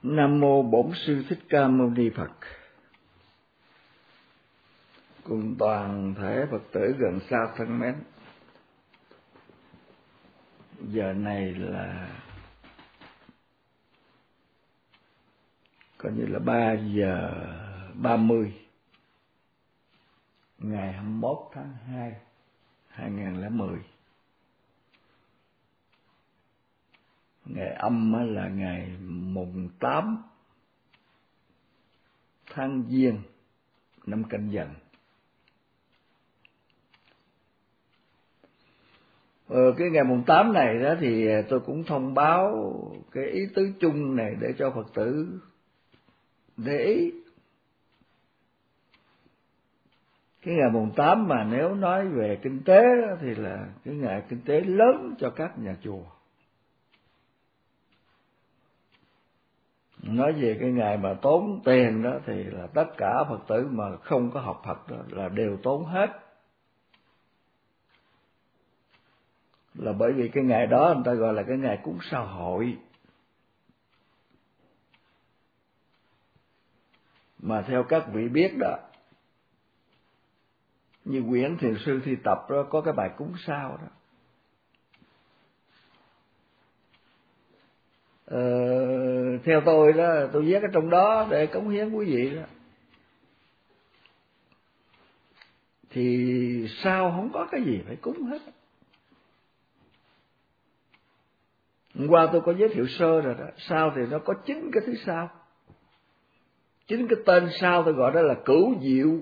Nam mô Bổn Sư Thích Ca Mâu Ni Phật. Cùng toàn thể Phật tử gần xa thân mến, giờ này là coi như là 3:30 ngày 21 tháng 2 2010. Ngày âm là ngày mùng 8 tháng Giêng năm Canh Dần. Cái ngày mùng 8 này đó thì tôi cũng thông báo cái ý tứ chung này để cho Phật tử để ý. Cái ngày mùng 8 mà nếu nói về kinh tế đó, thì là cái ngày kinh tế lớn cho các nhà chùa. Nói về cái ngày mà tốn tiền đó thì là tất cả Phật tử mà không có học Phật đó là đều tốn hết. Là bởi vì cái ngày đó người ta gọi là cái ngày cúng sao hội. Mà theo các vị biết đó, như quyển Thiền Sư Thi Tập đó có cái bài cúng sao đó. Theo tôi đó, tôi viết ở trong đó để cống hiến quý vị đó. Thì sao không có cái gì phải cúng hết. Hôm qua tôi có giới thiệu sơ rồi đó. Sao thì nó có 9 cái thứ sao. 9 cái tên sao tôi gọi đó là cửu diệu.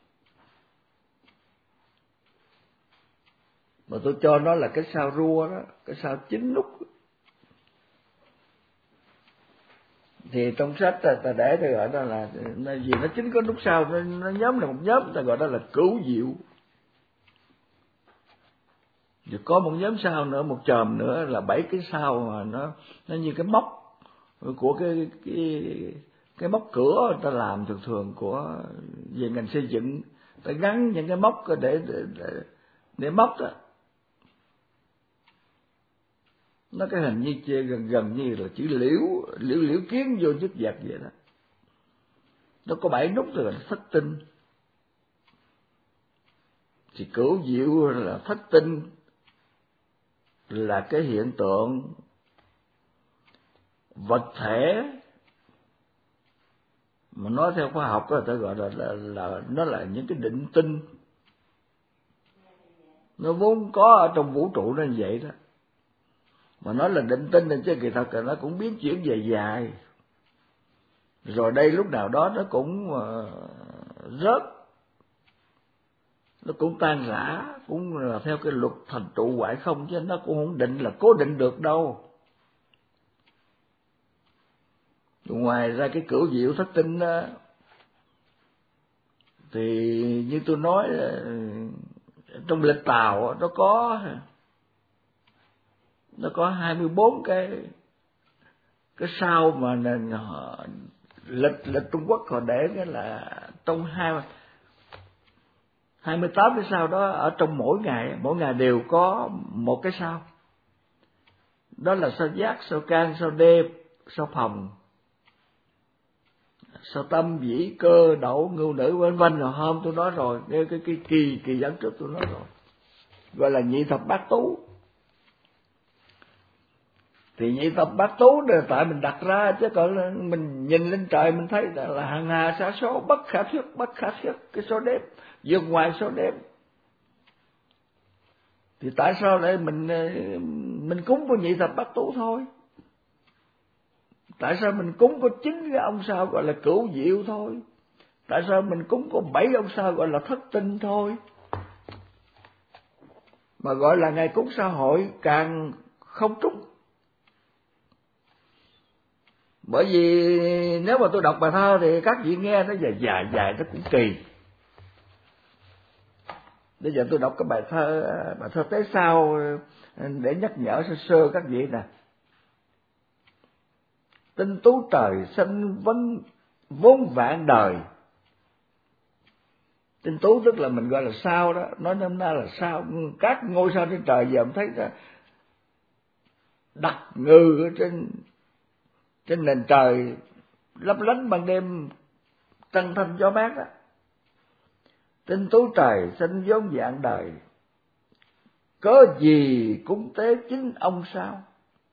Mà tôi cho nó là cái sao rua đó, cái sao 9 nút. Thì trong sách ta để tôi gọi đó là vì nó 9 có nút sao, nó nhóm là một nhóm, ta gọi đó là cửu diệu. Rồi có một nhóm sao nữa, một chòm nữa là 7 cái sao mà nó như cái móc của cái móc cửa người ta làm thường của về ngành xây dựng, ta gắn những cái móc để móc đó. Nó cái hình như gần như là chữ liễu kiến vô nhất dẹp vậy đó. Nó có 7 nút rồi là thất tinh. Thì cửu diệu là thất tinh là cái hiện tượng vật thể mà nói theo khoa học đó, ta gọi là nó là những cái định tinh. Nó vốn có ở trong vũ trụ nó như vậy đó. Mà nói là định tinh thì chứ kỳ thật là nó cũng biến chuyển dài. Rồi đây lúc nào đó nó cũng rớt, nó cũng tan rã, cũng là theo cái luật thành trụ hoại không, chứ nó cũng không định là cố định được đâu. Ngoài ra cái cửu diệu thất tinh đó, thì như tôi nói trong lịch Tàu nó có 24 cái sao mà lịch Trung Quốc họ để cái là trong 28 cái sao đó, ở trong mỗi ngày đều có một cái sao. Đó là sao Giác, sao Can, sao Đêm, sao Phòng, sao Tâm, Vĩ, Cơ, Đậu, Ngưu Nữ, vân vân. Rồi hôm tôi nói rồi, cái kỳ dẫn trước tôi nói rồi, gọi là nhị thập bát tú. Thì nhị thập bát tú là tại mình đặt ra, chứ còn là mình nhìn lên trời mình thấy là hàng hà sa số, bất khả thuyết cái số đếm vượt ngoài số đếm. Thì tại sao lại mình cúng có nhị thập bát tú thôi? Tại sao mình cúng có 9 cái ông sao gọi là cửu diệu thôi? Tại sao mình cúng có 7 ông sao gọi là thất tinh thôi? Mà gọi là ngày cúng sao hội càng không trúng. Bởi vì nếu mà tôi đọc bài thơ thì các vị nghe nó dài nó cũng kỳ. Bây giờ tôi đọc cái bài thơ Tế Sao để nhắc nhở sơ các vị nè. Tinh tú trời xanh vốn vạn đời. Tinh tú tức là mình gọi là sao đó, nói nôm na là sao, các ngôi sao trên trời giờ mình thấy ra đặt ngừ ở trên nền trời lấp lánh ban đêm trăng thanh gió mát đó. Tinh tú trời xanh vốn dạng đời, cớ gì cúng tế chính ông sao.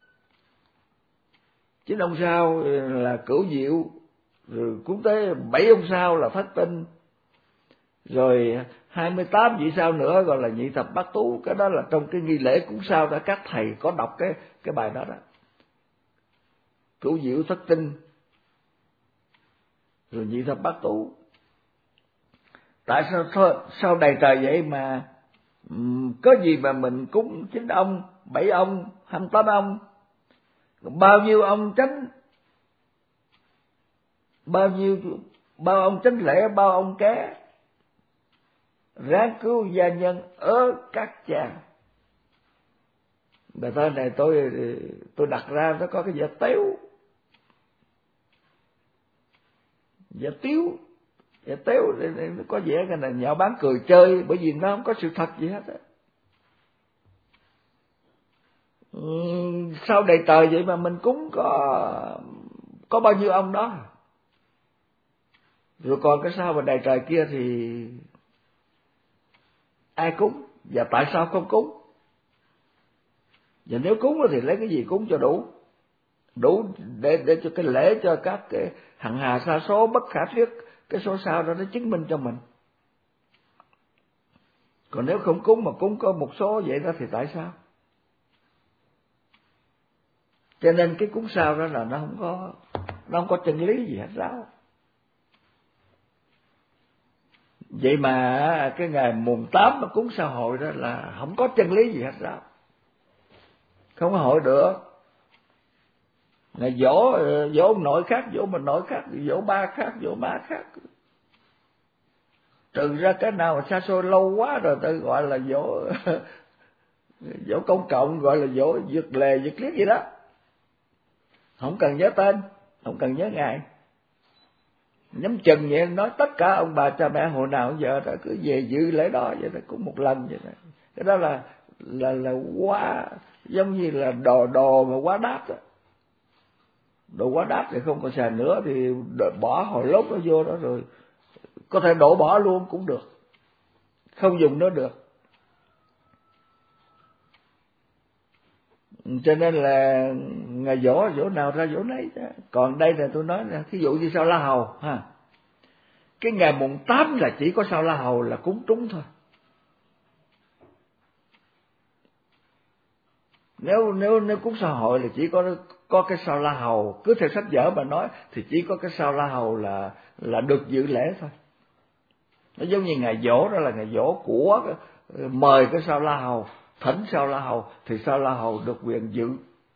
Chính ông sao là Cửu Diệu, rồi cúng tế 7 ông sao là Thất Tinh, rồi 28 vị sao nữa gọi là Nhị Thập Bát Tú. Cái đó là trong cái nghi lễ cúng sao đó, các thầy có đọc cái bài đó đó. Cửu Diệu, Thất Tinh, rồi Nhị Thập Bát Tú. Tại sao đầy trời vậy mà có gì mà mình cúng 9 ông, 7 ông, 28 ông, bao nhiêu ông tránh, bao ông tránh lễ, bao ông ké, ráng cứu gia nhân ở các cha. Bài thơ này tôi đặt ra nó có cái vẻ tếu, vẻ tiếu, vẻ tếu, nó có vẻ cái là nhạo báng cười chơi, bởi vì nó không có sự thật gì hết á. Sao đầy trời vậy mà mình cúng có bao nhiêu ông đó, rồi còn cái sao mà đầy trời kia thì ai cúng và tại sao không cúng? Và nếu cúng thì lấy cái gì cúng cho đủ để cho cái lễ, cho các cái hằng hà sa số bất khả thuyết, cái số sao đó nó chứng minh cho mình. Còn nếu không cúng mà cúng có một số vậy đó thì tại sao? Cho nên cái cúng sao đó là nó không có chân lý gì hết ráo. Vậy mà cái ngày mùng 8 mà cúng sao hội đó là không có chân lý gì hết ráo, không có hội được. Ngày dỗ ông nội khác, dỗ mình nội khác, dỗ ba khác, dỗ má khác. Trừ ra cái nào mà xa xôi lâu quá rồi tôi gọi là dỗ công cộng, gọi là dỗ giật lề giật liếc gì đó. Không cần nhớ tên, không cần nhớ ngày. Nhắm chừng vậy, nói tất cả ông bà cha mẹ hồi nào giờ đó cứ về dự lễ đó vậy đó, cũng một lần vậy đó. Cái đó là quá, giống như là đồ mà quá đắt đó. Đồ quá đắt thì không còn xài nữa thì bỏ hồi lốt nó vô đó, rồi có thể đổ bỏ luôn cũng được, không dùng nữa được. Cho nên là ngày dỗ nào ra dỗ nấy. Còn đây là tôi nói là thí dụ như sao La Hầu ha, cái ngày mùng 8 là chỉ có sao La Hầu là cúng trúng thôi. Nếu cúng sao hội là chỉ có cái sao La Hầu, cứ theo sách vở mà nói thì chỉ có cái sao La Hầu là được dự lễ thôi. Nó giống như ngày dỗ đó là ngày dỗ của mời cái sao La Hầu, thỉnh sao La Hầu thì sao La Hầu được quyền dự.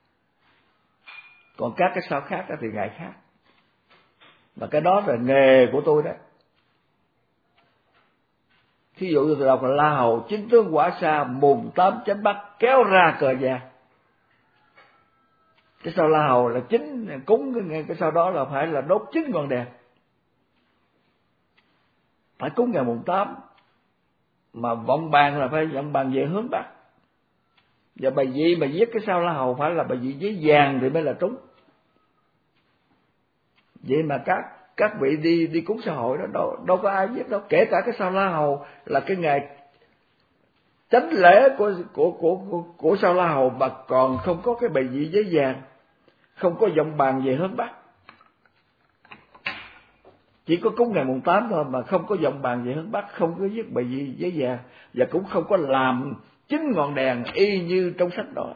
Còn các cái sao khác thì ngày khác. Mà cái đó là nghề của tôi đó. Thí dụ như tôi đọc là La Hầu chính tướng quả sa, mùng 8 chánh bắc kéo ra cờ vàng. Cái sao La Hầu là chính cúng cái sao đó là phải là đốt 9 ngọn đèn. Phải cúng ngày mùng 8. Mà vọng bàn là phải vọng bàn về hướng bắc. Và bài vị mà viết cái sao La Hầu phải là bài vị giấy vàng thì mới là trúng. Vậy mà các vị đi cúng xã hội đó đâu có ai viết đâu. Kể cả cái sao La Hầu là cái ngày chánh lễ của sao La Hầu mà còn không có cái bài vị giấy vàng, không có vọng bàn về hướng bắc. Chỉ có cúng ngày mùng 8 thôi mà không có vọng bàn về hướng bắc, không có viết bài vị giấy vàng và cũng không có làm 9 ngọn đèn y như trong sách đó.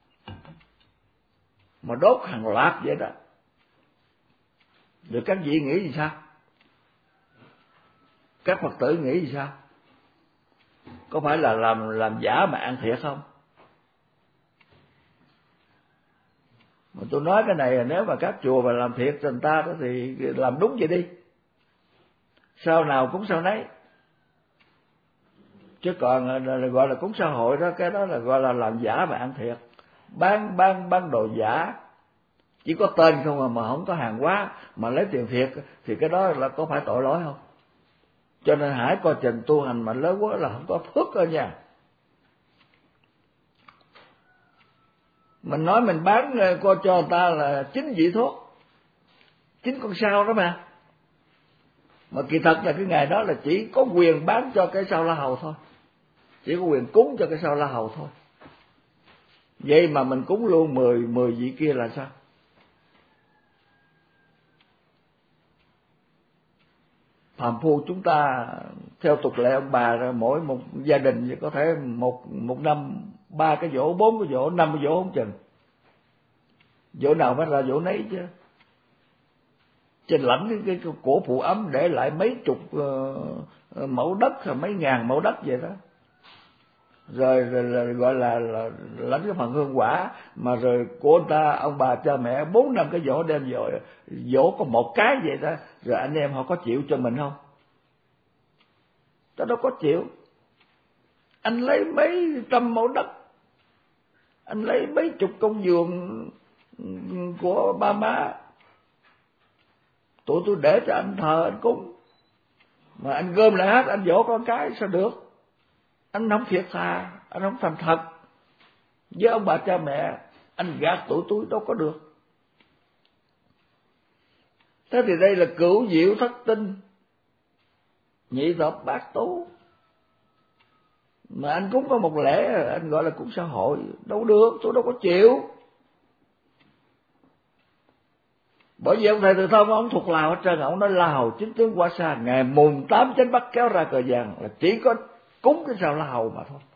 Mà đốt hàng loạt vậy đó. Rồi các vị nghĩ gì sao? Các Phật tử nghĩ gì sao? Có phải là làm giả mà ăn thiệt không? Mà tôi nói cái này là nếu mà các chùa mà làm thiệt cho người ta đó thì làm đúng vậy đi. Sao nào cũng sao nấy. Chứ còn gọi là cúng xã hội đó, cái đó là gọi là làm giả mà ăn thiệt. Bán đồ giả. Chỉ có tên không mà không có hàng hóa mà lấy tiền thiệt thì cái đó là có phải tội lỗi không? Cho nên hãy coi chừng tu hành mà lớn quá là không có phước cơ nha. Mình nói mình bán coi cho người ta là 9 vị thuốc, chính con sao đó mà kỳ thật là cái ngày đó là chỉ có quyền bán cho cái sao La Hầu thôi, chỉ có quyền cúng cho cái sao La Hầu thôi. Vậy mà mình cúng luôn 10 vị kia là sao? Phàm phu chúng ta theo tục lệ ông bà rồi, mỗi một gia đình thì có thể một năm 3 cái giỗ, 4 cái giỗ, 5 cái giỗ không chừng. Giỗ nào mới là giỗ nấy chứ. Trên lãnh cái của phụ ấm để lại mấy chục mẫu đất hay mấy ngàn mẫu đất vậy đó. Rồi gọi là lãnh cái phần hương quả, mà rồi của ông ta, ông bà cha mẹ 4-5 cái giỗ đem giỗ có một cái vậy đó, rồi anh em họ có chịu cho mình không? Ta đâu có chịu. Anh lấy mấy trăm mẫu đất, anh lấy mấy chục công vườn của ba má, tụi tôi để cho anh thờ anh cúng, mà anh gom lại hết anh dỗ con cái sao được? Anh không thiệt thà, anh không thành thật với ông bà cha mẹ, anh gạt tụi tôi đâu có được. Thế thì đây là cửu diệu thất tinh, nhị thập bát tú, mà anh cúng có một lễ anh gọi là cúng xã hội, đâu được, tôi đâu có chịu. Bởi vì ông thầy Từ Thông ông thuộc Lào hết trơn, ông nói La Hầu chính tướng qua xa, ngày mùng 8 chánh Bắc kéo ra cờ vàng là chỉ có cúng cái sao La Hầu mà thôi.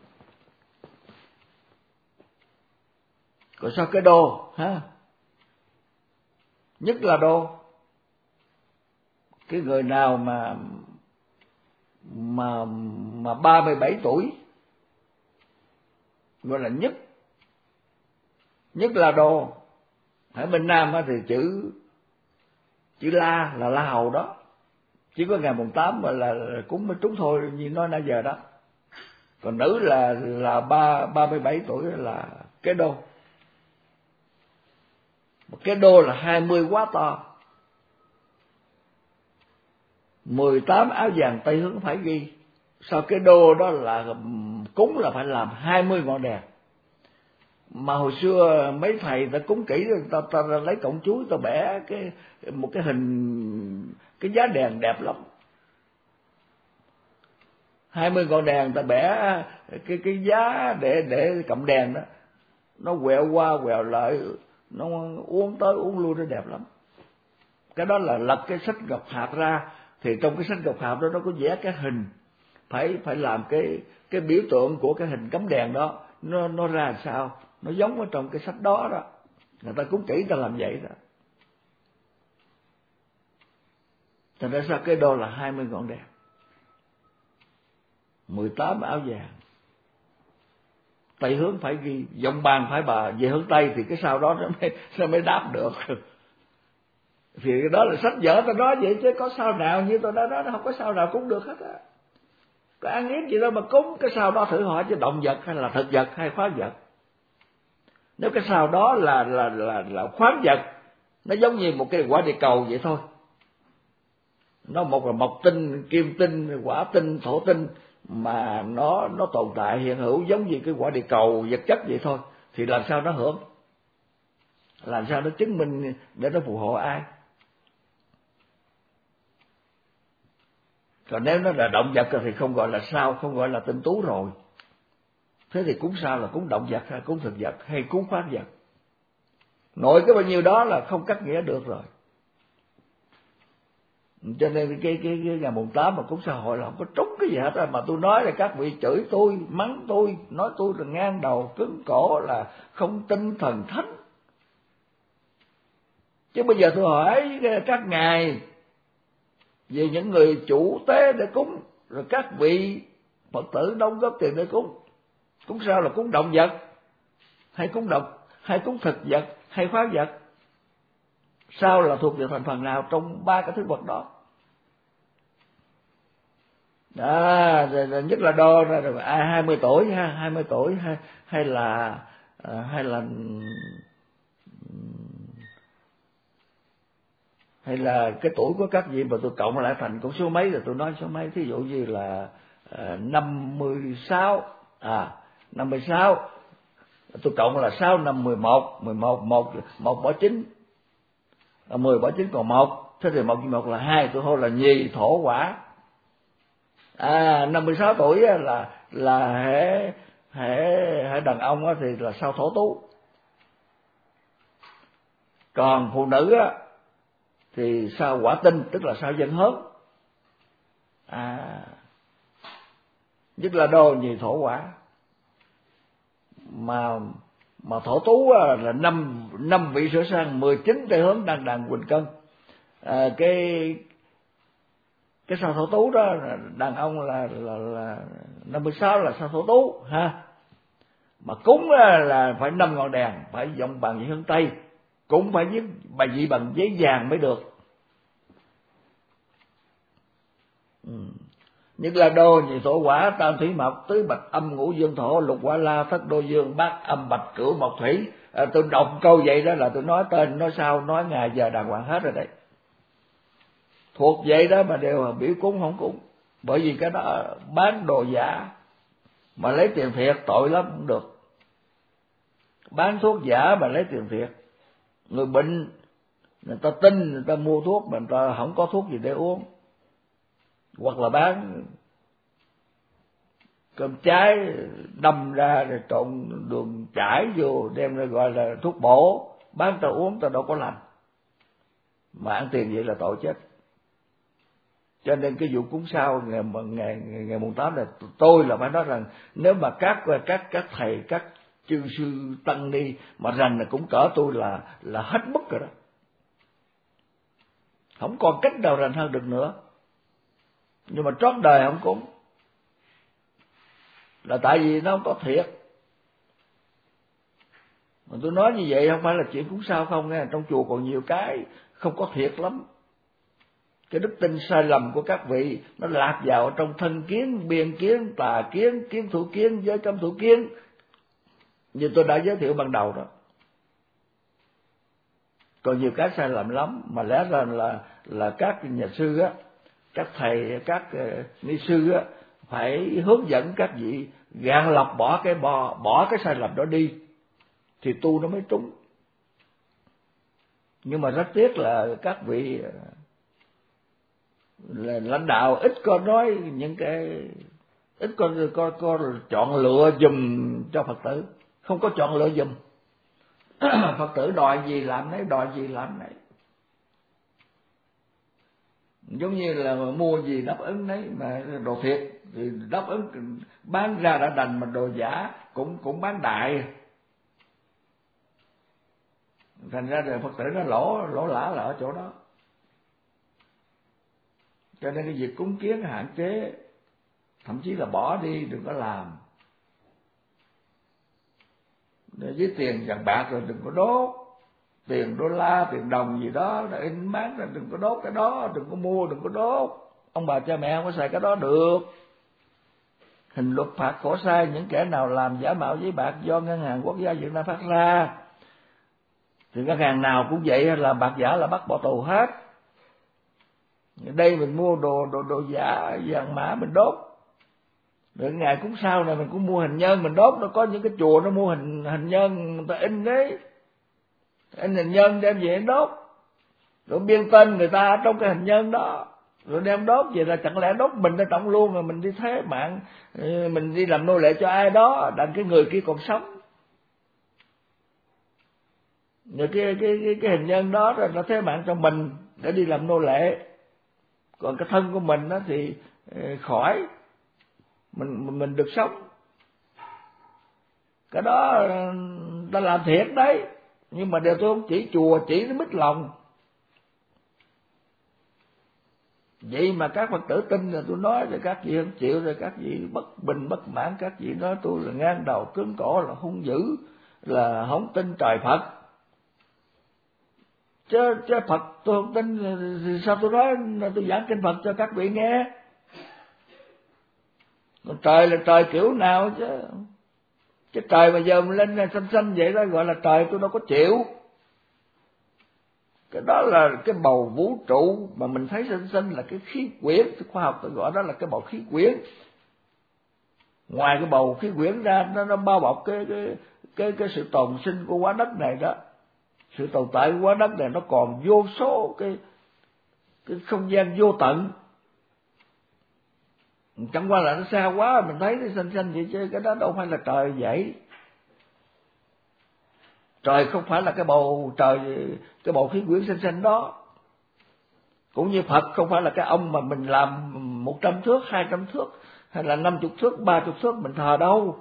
Còn sao cái đô ha? Nhất là đô, cái người nào mà 37 tuổi gọi là nhất là đô. Ở bên Nam thì chữ La là La Hầu đó, chỉ có ngày mùng 8 mà là cúng mới trúng thôi, như nói nãy giờ đó. Còn nữ là 37 tuổi là cái đô. Cái đô là 20 quá to, 18 áo vàng Tây hướng phải ghi. Sau cái đô đó là cúng là phải làm 20 ngọn đèn. Mà hồi xưa mấy thầy ta cúng kỹ, ta lấy cọng chuối ta bẻ một cái hình cái giá đèn đẹp lắm. 20 ngọn đèn ta bẻ cái giá để cầm đèn đó, nó quẹo qua quẹo lại, nó uốn tới uốn lui, nó đẹp lắm. Cái đó là lật cái sách Ngọc Hạp ra, thì trong cái sách Ngọc Hạp đó nó có vẽ cái hình, phải làm cái biểu tượng của cái hình cắm đèn đó, nó ra làm sao, nó giống ở trong cái sách đó đó. Người ta cúng kỹ người ta làm vậy đó. Thành ra sao cái đô là 20 ngọn đèn, 18 áo vàng, Tây hướng phải ghi, giọng bàn phải bà về hướng Tây, thì cái sao đó nó mới đáp được. Thì cái đó là sách vở tôi nói vậy, chứ có sao nào như tôi đã nói, nó không có sao nào cúng được hết á. Có ăn yếm gì đâu mà cúng. Cái sao đó thử hỏi chứ động vật hay là thực vật hay khoáng vật. Nếu cái sao đó là khoáng vật, nó giống như một cái quả địa cầu vậy thôi. Nó một là mộc tinh, kim tinh, hỏa tinh, thổ tinh, mà nó tồn tại hiện hữu giống như cái quả địa cầu vật chất vậy thôi, thì làm sao nó hưởng, làm sao nó chứng minh để nó phù hộ ai? Còn nếu nó là động vật thì không gọi là sao, không gọi là tinh tú rồi. Thế thì cúng sao là cúng động vật hay cúng thực vật hay cúng khoáng vật? Nội cái bao nhiêu đó là không cắt nghĩa được rồi. Cho nên cái ngày mùng 8 mà cúng xã hội là không có trúng cái gì hết á. Mà tôi nói là các vị chửi tôi, mắng tôi, nói tôi là ngang đầu, cứng cổ, là không tin thần thánh. Chứ bây giờ tôi hỏi các ngài về những người chủ tế để cúng, rồi các vị Phật tử đóng góp tiền để cúng. Cúng sao là cúng động vật hay cúng hay cúng thực vật hay khoáng vật? Sao là thuộc về thành phần nào trong ba cái thứ vật đó? Nhất là đo ra rồi 20 tuổi ha, 20 tuổi hay là hay là cái tuổi của các vị mà tôi cộng lại thành con số mấy, rồi tôi nói số mấy, thí dụ như là 56, 56, tôi cộng là 6 5 11 11 1 1 bỏ 9 10 bỏ 9 còn 1. Thế thì 1 chia 1 là 2, tôi hô là nhì thổ hỏa. 56 tuổi là hệ đàn ông thì là sao thổ tú. Còn phụ nữ thì sao hỏa tinh, tức là sao dân hớn. Nhất là đô nhì thổ hỏa. Mà thổ tú là 5 vị sửa sang, 19 tây hướng đang đàn quỳnh cân. Cái sao thổ tú đó, đàn ông là 56 là sao thổ tú ha. Mà cúng là phải 5 ngọn đèn, phải dòng bằng với hướng tây, cũng phải viết bài vị bằng giấy vàng mới được. Nhất là đô nhị thổ hỏa, tam thủy mộc, tứ bạch âm, ngũ dương thổ, lục hỏa la, thất đô dương, bát âm, bạch cửu, mộc thủy. Tôi đọc câu vậy đó là tôi nói tên, nói sao, nói ngày giờ đàng hoàng hết rồi đấy. Thuộc vậy đó mà đều biểu cúng không cúng. Bởi vì cái đó bán đồ giả mà lấy tiền thiệt tội lắm cũng được. Bán thuốc giả mà lấy tiền thiệt. Người bệnh người ta tin, người ta mua thuốc mà người ta không có thuốc gì để uống. Hoặc là bán cơm trái đâm ra rồi trộn đường chải vô đem ra gọi là thuốc bổ, bán ta uống ta đâu có lành. Mà ăn tiền vậy là tội chết. Cho nên cái vụ cúng sao ngày mùng 8 này tôi là phải nói rằng nếu mà các thầy, các chư sư tăng ni mà rành là cũng cỡ tôi là hết mức rồi đó. Không còn cách nào rành hơn được nữa. Nhưng mà trót đời không cúng là tại vì nó không có thiệt. Mà tôi nói như vậy không phải là chuyện cúng sao không nghe, trong chùa còn nhiều cái không có thiệt lắm. Cái đức tin sai lầm của các vị nó lạc vào trong thân kiến, biên kiến, tà kiến, kiến thủ kiến, giới cấm thủ kiến, như tôi đã giới thiệu ban đầu đó. Còn nhiều cái sai lầm lắm mà lẽ ra là các nhà sư á, các thầy, các ni sư á phải hướng dẫn các vị gạn lọc bỏ cái sai lầm đó đi thì tu nó mới trúng. Nhưng mà rất tiếc là các vị là lãnh đạo ít có nói những cái, ít có chọn lựa giùm cho Phật tử, không có chọn lựa giùm. Phật tử đòi gì làm nấy, đòi gì làm nấy, giống như là mua gì đáp ứng nấy. Mà đồ thiệt thì đáp ứng bán ra đã đành, mà đồ giả cũng bán đại, thành ra rồi Phật tử nó lỗ lã là ở chỗ đó. Cho nên cái việc cúng kiến hạn chế, thậm chí là bỏ đi, đừng có làm. Với tiền vàng bạc rồi đừng có đốt, tiền đô la, tiền đồng gì đó đã in bán rồi đừng có đốt cái đó, đừng có mua, đừng có đốt. Ông bà cha mẹ không có xài cái đó được. Hình luật phạt khổ sai những kẻ nào làm giả mạo giấy bạc do ngân hàng quốc gia Việt Nam phát ra. Thì ngân hàng nào cũng vậy, làm bạc giả là bắt bỏ tù hết. Đây mình mua đồ giả vàng mã mình đốt. Rồi ngày cúng sao này mình cũng mua hình nhân mình đốt. Nó có những cái chùa nó mua hình nhân người ta in đấy, in hình nhân đem về đốt, rồi biên tên người ta trong cái hình nhân đó rồi đem đốt. Vậy là chẳng lẽ đốt mình đã trọng luôn, rồi mình đi thế mạng, mình đi làm nô lệ cho ai đó đặng cái người kia còn sống. Rồi cái hình nhân đó rồi nó thế mạng cho mình để đi làm nô lệ. Còn cái thân của mình đó thì khỏi, mình được sống. Cái đó ta làm thiệt đấy, nhưng mà điều tôi không chỉ chùa, chỉ nó mít lòng. Vậy mà các Phật tử tin là tôi nói rồi các vị không chịu, rồi các vị bất bình bất mãn, các vị nói tôi là ngang đầu cứng cổ, là hung dữ, là không tin trời Phật. Chứ Phật tôi không tin thì sao tôi nói tôi giảng kinh Phật cho các vị nghe. Còn trời là trời kiểu nào chứ. Cái trời mà giờ mình lên xanh vậy đó gọi là trời, tôi đâu có chịu. Cái đó là cái bầu vũ trụ mà mình thấy xanh là cái khí quyển, khoa học tôi gọi đó là cái bầu khí quyển. Ngoài cái bầu khí quyển ra nó bao bọc cái sự tồn sinh của quả đất này đó. Sự tồn tại của quả đất này nó còn vô số cái không gian vô tận. Chẳng qua là nó xa quá mình thấy nó xanh vậy chứ cái đó đâu phải là trời vậy. Trời không phải là cái bầu trời, cái bầu khí quyển xanh đó. Cũng như Phật không phải là cái ông mà mình làm 100 thước, 200 thước hay là 50 thước, 30 thước mình thờ đâu.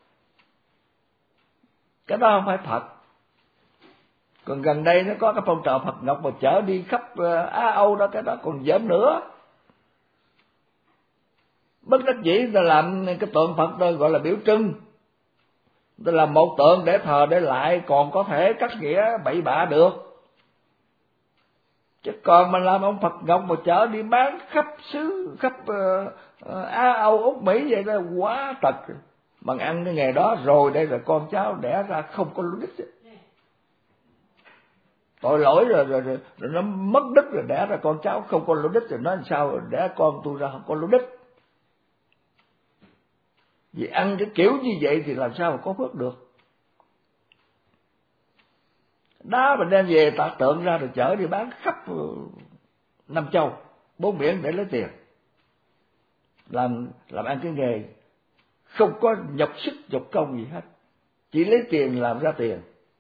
Cái đó không phải Phật. Còn gần đây nó có cái phong trào Phật Ngọc mà chở đi khắp Á Âu đó, cái đó còn dởm nữa. Bất đắc dĩ ta làm cái tượng Phật đó gọi là biểu trưng. Ta làm một tượng để thờ để lại, còn có thể cắt nghĩa bậy bạ được. Chứ còn mà làm ông Phật Ngọc mà chở đi bán khắp xứ, khắp Á Âu, Úc, Mỹ vậy đó quá trật. Bằng ăn cái nghề đó rồi đây là con cháu đẻ ra không có lối đích. Tội lỗi rồi nó mất đích rồi đẻ ra con cháu không có lối đích rồi nói sao đẻ con tôi ra không có lối đích. Vì ăn cái kiểu như vậy thì làm sao mà có phước được. Đá mình đem về tạc tượng ra rồi chở đi bán khắp năm châu, bốn biển để lấy tiền. Làm ăn cái nghề không có nhọc sức nhọc công gì hết, chỉ lấy tiền làm ra tiền.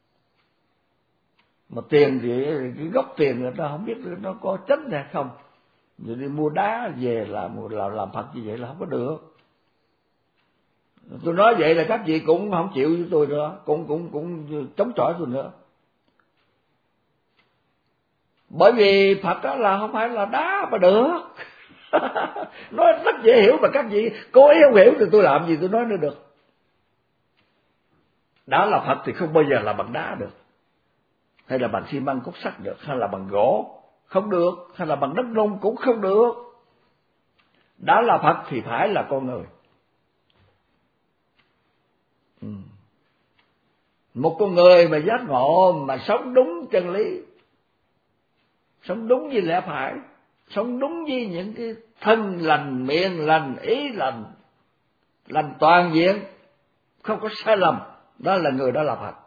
Mà tiền thì cái gốc tiền người ta không biết nó có chất hay không. Rồi đi mua đá về làm Phật như vậy là không có được. Tôi nói vậy là các vị cũng không chịu với tôi nữa, cũng chống chọi tôi nữa. Bởi vì Phật đó là không phải là đá mà được. Nói rất dễ hiểu mà các vị cố ý không hiểu thì tôi làm gì tôi nói nữa được. Đã là Phật thì không bao giờ là bằng đá được, hay là bằng xi măng cốt sắt được, hay là bằng gỗ không được, hay là bằng đất nung cũng không được. Đã là Phật thì phải là con người. Một con người mà giác ngộ, mà sống đúng chân lý, sống đúng với lẽ phải, sống đúng với những cái thân lành, miệng lành, ý lành, lành toàn diện, không có sai lầm, đó là người đó là Phật.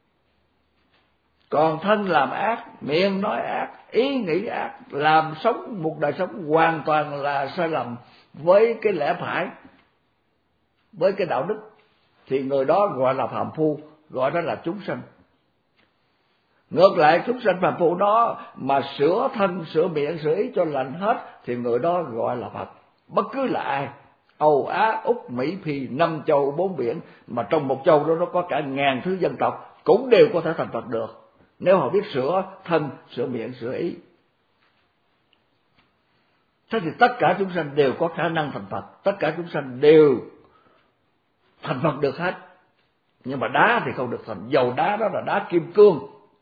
Còn thân làm ác, miệng nói ác, ý nghĩ ác, làm sống một đời sống hoàn toàn là sai lầm với cái lẽ phải, với cái đạo đức, thì người đó gọi là phàm phu, gọi đó là chúng sanh. Ngược lại chúng sanh phàm phu đó mà sửa thân, sửa miệng, sửa ý cho lành hết thì người đó gọi là Phật. Bất cứ là ai, Âu Á, Úc, Mỹ, Phi, năm châu, bốn biển, mà trong một châu đó nó có cả ngàn thứ dân tộc cũng đều có thể thành Phật được, nếu họ biết sửa thân, sửa miệng, sửa ý. Thế thì tất cả chúng sanh đều có khả năng thành Phật, tất cả chúng sanh đều thành Phật được hết. Nhưng mà đá thì không được thành, dầu đá đó là đá kim cương.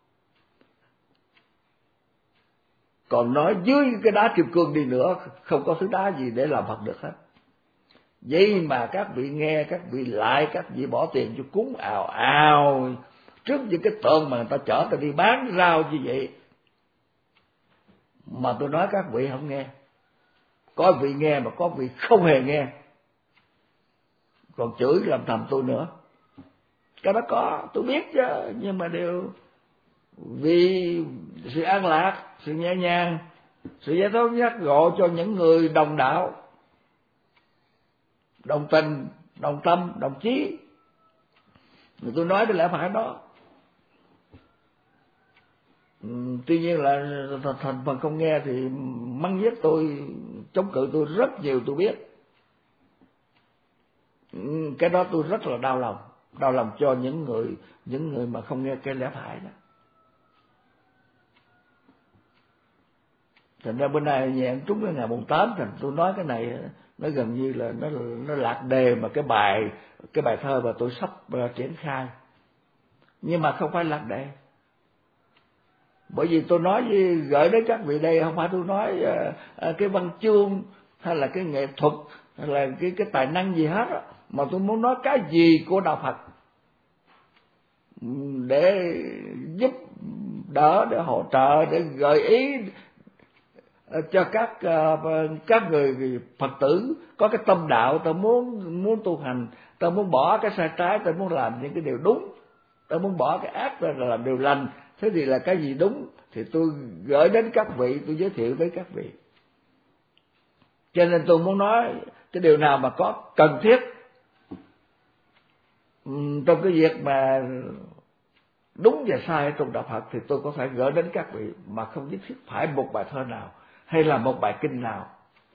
Còn nói dưới cái đá kim cương đi nữa, không có thứ đá gì để làm Phật được hết. Vậy mà các vị nghe, các vị lại, các vị bỏ tiền cho cúng ào ào trước những cái tượng mà người ta chở ta đi bán rau như vậy. Mà tôi nói các vị không nghe. Có vị nghe mà có vị không hề nghe, còn chửi làm thầm tôi nữa. Cái đó có, tôi biết chứ, nhưng mà đều vì sự an lạc, sự nhẹ nhàng, sự giải thoát giác ngộ cho những người đồng đạo, đồng tình, đồng tâm, đồng chí. Rồi tôi nói cái lẽ phải đó. Tuy nhiên là thành phần không nghe thì mắng giết tôi, chống cự tôi rất nhiều, tôi biết. Cái đó tôi rất là đau lòng cho những người mà không nghe cái lẽ phải đó. Thành ra bữa nay nhẹn trúng cái ngày mùng 8, thành tôi nói cái này nó gần như là nó lạc đề mà cái bài thơ mà tôi sắp triển khai. Nhưng mà không phải lạc đề. Bởi vì tôi nói gửi đến các vị đây không phải tôi nói cái văn chương hay là cái nghệ thuật hay là cái tài năng gì hết đó, mà tôi muốn nói cái gì của đạo Phật để giúp đỡ, để hỗ trợ, để gợi ý cho các người Phật tử có cái tâm đạo, ta muốn tu hành, ta muốn bỏ cái sai trái, ta muốn làm những cái điều đúng, tôi muốn bỏ cái ác ra là làm điều lành. Thế thì là cái gì đúng thì tôi gửi đến các vị, tôi giới thiệu với các vị. Cho nên tôi muốn nói cái điều nào mà có cần thiết trong cái việc mà đúng và sai trong đạo Phật thì tôi có thể gửi đến các vị, mà không nhất thiết phải một bài thơ nào hay là một bài kinh nào.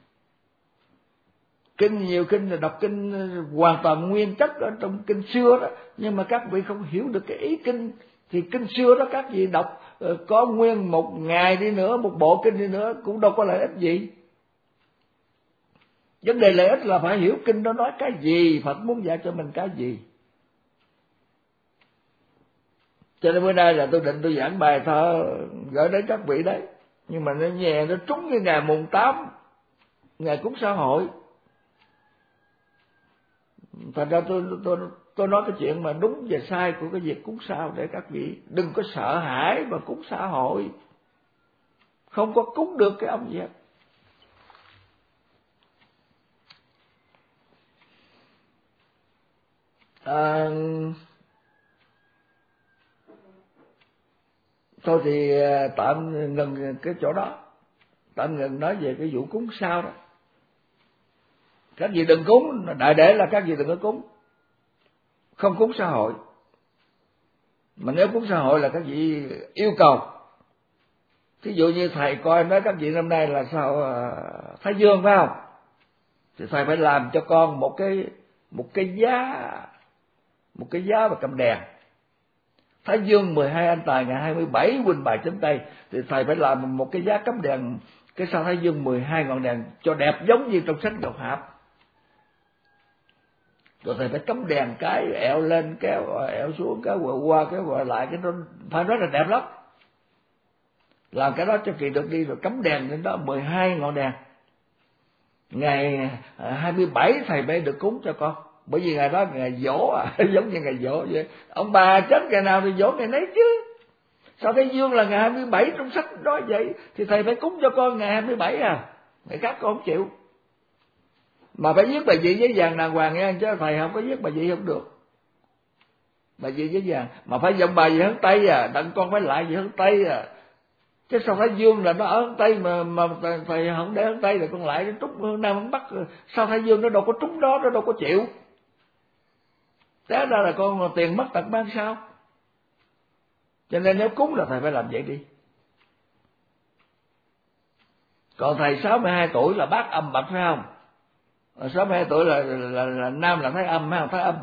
Kinh, nhiều kinh là đọc kinh hoàn toàn nguyên chất ở trong kinh xưa đó, nhưng mà các vị không hiểu được cái ý kinh, thì kinh xưa đó các vị đọc có nguyên một ngày đi nữa, một bộ kinh đi nữa cũng đâu có lợi ích gì. Vấn đề lợi ích là phải hiểu kinh đó nói cái gì, Phật muốn dạy cho mình cái gì. Cho nên bữa nay là tôi định tôi giảng bài thơ gửi đến các vị đấy, nhưng mà nó nhẹ, nó trúng cái ngày mùng 8, ngày cúng xã hội. Thành ra tôi nói cái chuyện mà đúng và sai của cái việc cúng sao, để các vị đừng có sợ hãi mà cúng xã hội, không có cúng được cái ông gì hết. Thôi thì tạm ngừng cái chỗ đó, tạm ngừng nói về cái vụ cúng sao đó. Các vị đừng cúng, đại để là các vị đừng có cúng, không cúng xã hội. Mà nếu cúng xã hội là các vị yêu cầu. Thí dụ như thầy coi nói các vị năm nay là sao Thái Dương phải không, thì thầy phải làm cho con một cái giá và cầm đèn. Thái Dương 12 anh tài ngày 27 huynh bài chánh tây, thì thầy phải làm một cái giá cắm đèn, cái sao Thái Dương 12 ngọn đèn cho đẹp giống như trong sách Ngọc Hạp. Rồi thầy phải cắm đèn cái ẹo lên kéo ẹo xuống, cái qua cái gọi lại, cái nó phải nói là đẹp lắm. Làm cái đó cho kỳ được đi, rồi cắm đèn lên đó 12 ngọn đèn. Ngày 27 thầy mới được cúng cho con, bởi vì ngày đó ngày giỗ giống như ngày giỗ vậy. Ông bà chết ngày nào thì giỗ ngày nấy chứ. Sao Thái Dương là ngày 27 trong sách nói vậy, thì thầy phải cúng cho con ngày 27 à, ngày khác con không chịu. Mà phải viết bài vị giấy vàng đàng hoàng nha, chứ thầy không có viết bài vị không được. Bài vị giấy vàng mà phải dòng bài gì hướng Tây à, đặng con phải lại gì hướng Tây à. Chứ sao Thái Dương là nó ở hướng Tây mà thầy không để hướng Tây rồi con lại trúng hướng Nam hướng Bắc. Sao Thái Dương nó đâu có trúng đó, nó đâu có chịu. Té ra là con tiền mất tật mang sao. Cho nên nếu cúng là thầy phải làm vậy đi. Còn thầy 62 tuổi là bát âm bạch phải không? 62 tuổi là nam là thái âm phải không?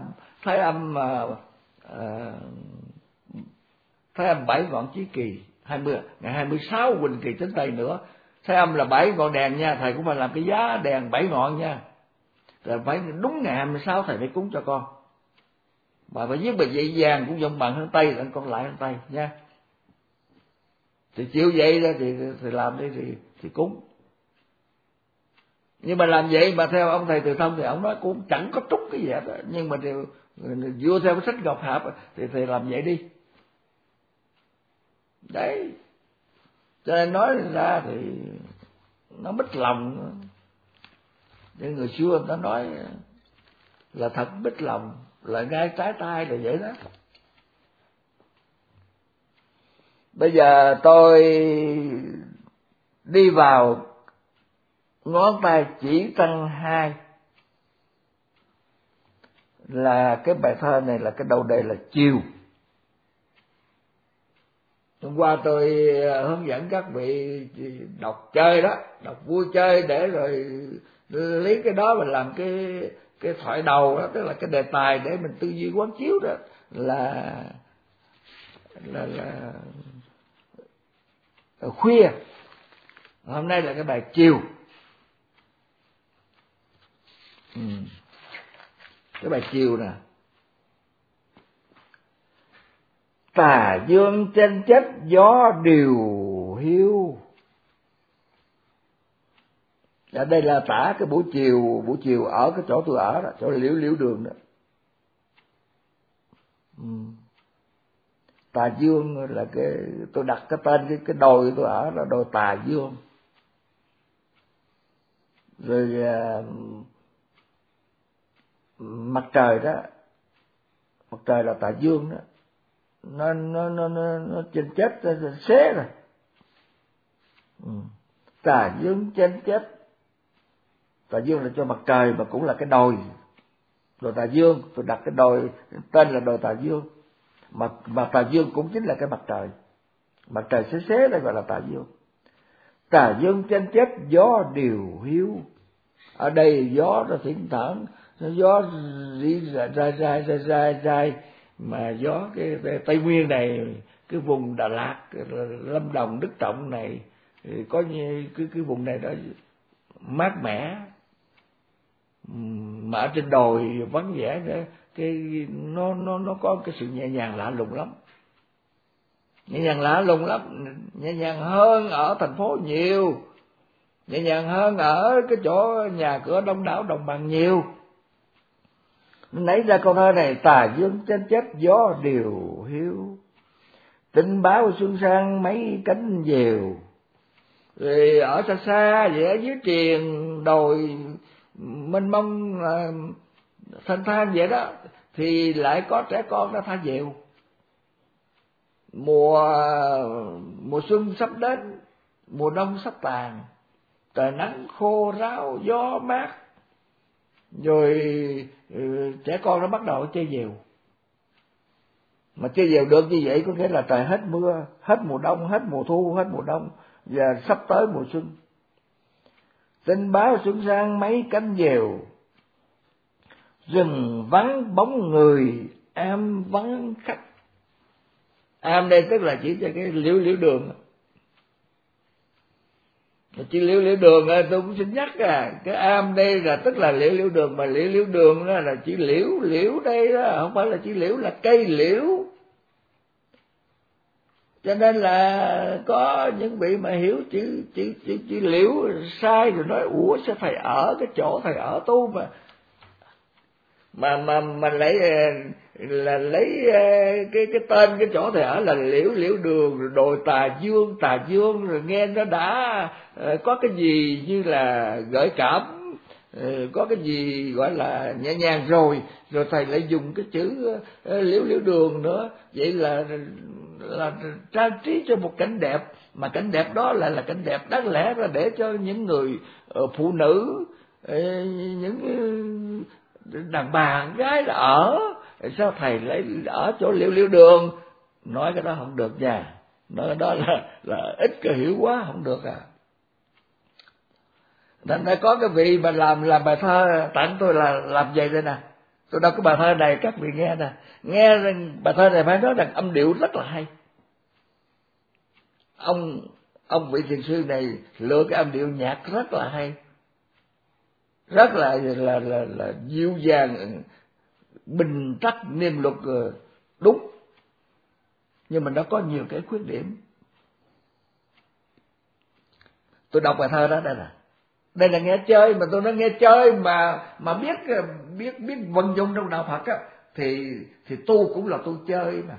Thái âm 7 ngọn chí kỳ, ngày 26 huỳnh kỳ tính Tây nữa. Thái âm là 7 ngọn đèn nha, thầy cũng phải làm cái giá đèn 7 ngọn nha. Rồi phải đúng ngày 26 thầy phải cúng cho con. Bà phải viết bài vị vàng cũng dùng bằng hướng Tây, để con lại hướng Tây nha. Thì chịu vậy đó thì làm đi thì cúng. Nhưng mà làm vậy mà theo ông thầy Từ Thông thì ông nói cũng chẳng có trúng cái gì hết. Nhưng mà vua theo cái sách Ngọc Hạp thì thầy làm vậy đi. Đấy. Cho nên nói ra thì nó bích lòng. Những người xưa người ta nói là thật bích lòng, là ngay trái tay là vậy đó. Bây giờ tôi đi vào ngón tay chỉ tăng 2, là cái bài thơ này là cái đầu đề là chiều. Hôm qua tôi hướng dẫn các vị đọc chơi đó, đọc vui chơi để rồi lấy cái đó mà làm cái thoại đầu đó, tức là cái đề tài để mình tư duy quán chiếu đó, là khuya. Hôm nay là cái bài chiều. Cái bài chiều nè. Tà dương trên chết gió điều hiu. Ở đây là tả cái buổi chiều ở cái chỗ tôi ở đó, chỗ liễu đường đó. Tà Dương là cái tôi đặt cái tên cái đồi tôi ở là đồi Tà Dương. Rồi mặt trời đó, mặt trời là Tà Dương đó. nó trên chết xế rồi. Tà dương trên chết. Tà dương là cho mặt trời mà cũng là cái đồi Tà dương. Tôi đặt cái đồi tên là đồi Tà dương, mà Tà dương cũng chính là cái mặt trời. Mặt trời xế đây gọi là Tà dương. Tà dương trên chết gió điều hiu. Ở đây gió nó thỉnh thoảng, gió đi ra mà gió cái Tây Nguyên này, cái vùng Đà Lạt, Lâm Đồng, Đức Trọng này, có như cái vùng này đó mát mẻ, mà ở trên đồi vắng vẻ nữa, cái nó có cái sự nhẹ nhàng lạ lùng lắm. Nhẹ nhàng lạ lùng lắm, nhẹ nhàng hơn ở thành phố nhiều, nhẹ nhàng hơn ở cái chỗ nhà cửa đông đảo đồng bằng nhiều. Nãy ra câu thơ này: tà dương trên chết gió điều hiu, tin báo xuân sang mấy cánh diều. Rồi ở xa xa vậy, ở dưới triền đồi mênh mông thanh thang vậy đó, thì lại có trẻ con nó thả diều. Mùa xuân sắp đến, mùa đông sắp tàn, trời nắng khô ráo, gió mát, rồi trẻ con nó bắt đầu chơi diều. Mà chơi diều được như vậy có nghĩa là trời hết mưa, hết mùa đông, hết mùa thu, hết mùa đông, và sắp tới mùa xuân. Tin báo xuân sang mấy cánh diều, rừng vắng bóng người, am vắng khách. Am đây tức là chỉ cho cái liễu đường. Chỉ liễu đường tôi cũng xin nhắc cái am đây là tức là liễu đường, mà liễu đường đó là chỉ liễu đây đó, không phải là chỉ liễu, là cây liễu. Cho nên là có những vị mà hiểu chữ liễu sai rồi nói: ủa sao thầy ở cái chỗ thầy ở tu mà lấy cái tên cái chỗ thầy ở là liễu đường, rồi đồi Tà Dương, rồi nghe nó đã có cái gì như là gợi cảm, có cái gì gọi là nhẹ nhàng, rồi thầy lại dùng cái chữ liễu đường nữa. Vậy là trang trí cho một cảnh đẹp, mà cảnh đẹp đó lại là cảnh đẹp đáng lẽ là để cho những người phụ nữ, những đàn bà gái là ở. Sao thầy lại ở chỗ liễu đường? Nói cái đó không được nha, nói cái đó là ít cái hiểu quá, không được à. Nên có cái vị mà làm bài thơ tặng tôi là làm vậy đây nè. Tôi đọc cái bài thơ này các vị nghe nè, nghe bài thơ này phải nói rằng âm điệu rất là hay. Ông vị thiền sư này lựa cái âm điệu nhạc rất là hay, rất là dịu dàng, bình tắc niệm luật đúng, nhưng mà nó có nhiều cái khuyết điểm. Tôi đọc bài thơ đó đây là nghe chơi, mà tôi nói nghe chơi mà biết vận dụng trong đạo Phật á, thì tu cũng là tu chơi mà.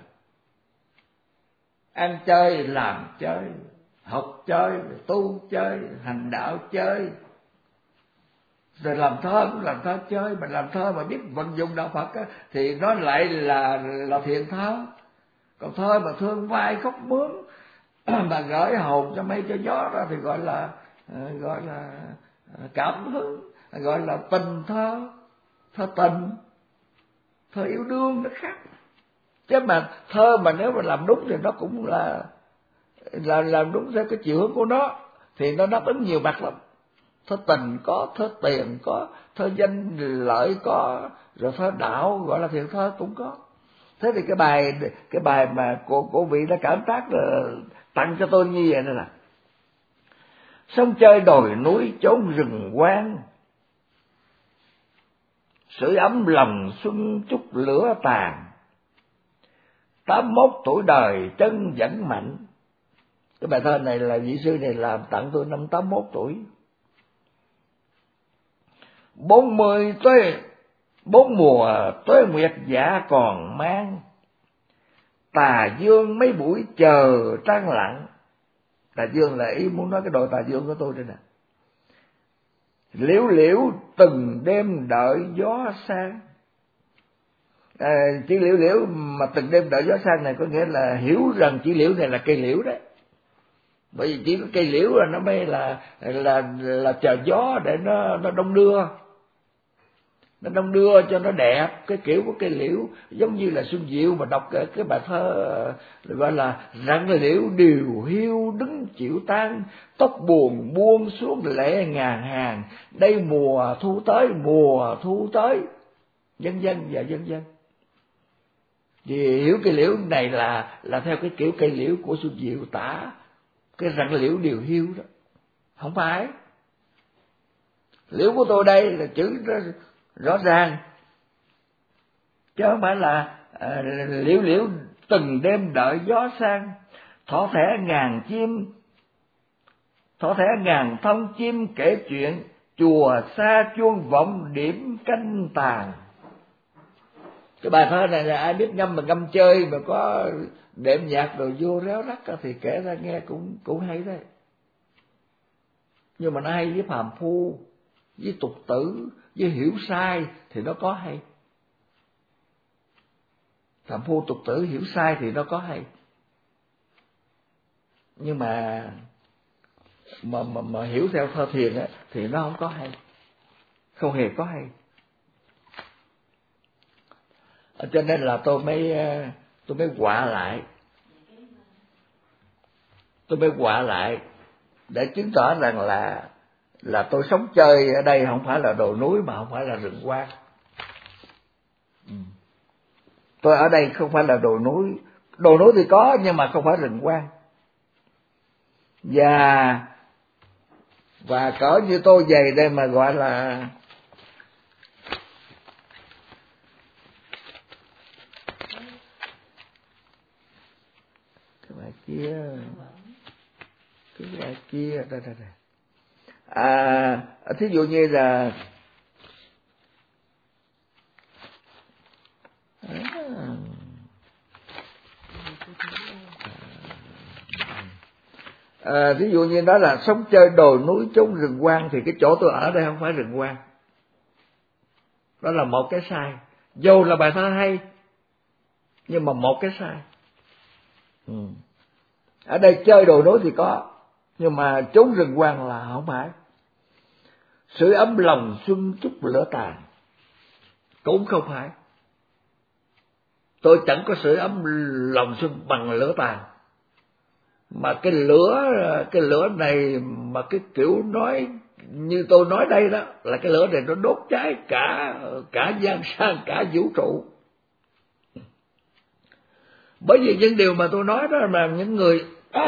Ăn chơi, làm chơi, học chơi, tu chơi, hành đạo chơi. Rồi làm thơ cũng làm thơ chơi, mà làm thơ mà biết vận dụng đạo Phật á, thì nó lại là thiện thơ. Còn thơ mà thương vai khóc mướn mà gửi hồn cho mây cho gió đó thì gọi là cảm hứng, gọi là tình thơ tình, thơ yêu đương nó khác. Chứ mà thơ mà nếu mà làm đúng thì nó cũng là làm đúng theo cái chiều hướng của nó, thì nó đáp ứng nhiều mặt lắm. Thơ tình có, thơ tiền có, thơ danh lợi có, rồi thơ đạo gọi là thiện thơ cũng có. Thế thì cái bài mà của vị đã cảm tác tặng cho tôi như vậy là: sông chơi đồi núi chốn rừng quang, sưởi ấm lòng xuân chút lửa tàn, 81 tuổi đời chân vẫn mạnh. Cái bài thơ này là vị sư này làm tặng tôi năm 81 tuổi. 40 tuế, 4 mùa tuế nguyệt dạ còn mang, Tà Dương mấy buổi chờ trăng lặng. Tà Dương là ý muốn nói cái đồi Tà Dương của tôi đây nè. Liễu từng đêm đợi gió sang, Chữ liễu liễu mà từng đêm đợi gió sang này có nghĩa là hiểu rằng chữ liễu này là cây liễu đấy. Bởi vì chỉ có cây liễu là nó mới là chờ gió để nó đông đưa. Nó đông đưa cho nó đẹp, cái kiểu của cây liễu. Giống như là Xuân Diệu mà đọc cái bài thơ gọi là rặng liễu điều hiu đứng chịu tan, tóc buồn buông xuống lệ ngàn hàng, đây mùa thu tới, vân vân và vân vân. Vì hiểu cây liễu này là theo cái kiểu cây liễu của Xuân Diệu tả cái rặng liễu điều hiu đó. Không phải. Liễu của tôi đây là chữ rõ ràng, chứ không phải là liễu liễu từng đêm đợi gió sang, thỏ thẻ ngàn thông chim kể chuyện, chùa xa chuông vọng điểm canh tàn. Cái bài thơ này là ai biết ngâm mà ngâm chơi mà có đệm nhạc rồi vô réo rắt thì kể ra nghe cũng hay đấy. Nhưng mà nó hay với phàm phu, với tục tử, với hiểu sai thì nó có hay. Phàm phu tục tử hiểu sai thì nó có hay. Nhưng mà hiểu theo thơ thiền á thì nó không có hay, không hề có hay. Cho nên là tôi mới quạ lại để chứng tỏ rằng là tôi sống chơi ở đây không phải là đồi núi mà không phải là rừng hoang. Tôi ở đây không phải là đồi núi thì có nhưng mà không phải rừng hoang. Và cỡ như tôi về đây mà gọi là cái bài kia đây. Thí dụ như là ví dụ như đó là sống chơi đồi núi chốn rừng hoang thì cái chỗ tôi ở đây không phải rừng hoang. Đó là một cái sai. Dù là bài thơ hay nhưng mà một cái sai. Ở đây chơi đồi núi thì có, nhưng mà chốn rừng hoang là không phải. Sưởi ấm lòng xuân chúc lửa tàn cũng không phải. Tôi chẳng có sưởi ấm lòng xuân bằng lửa tàn. Mà cái lửa này mà cái kiểu nói như tôi nói đây đó là cái lửa này nó đốt cháy cả gian sang cả vũ trụ. Bởi vì những điều mà tôi nói đó là những người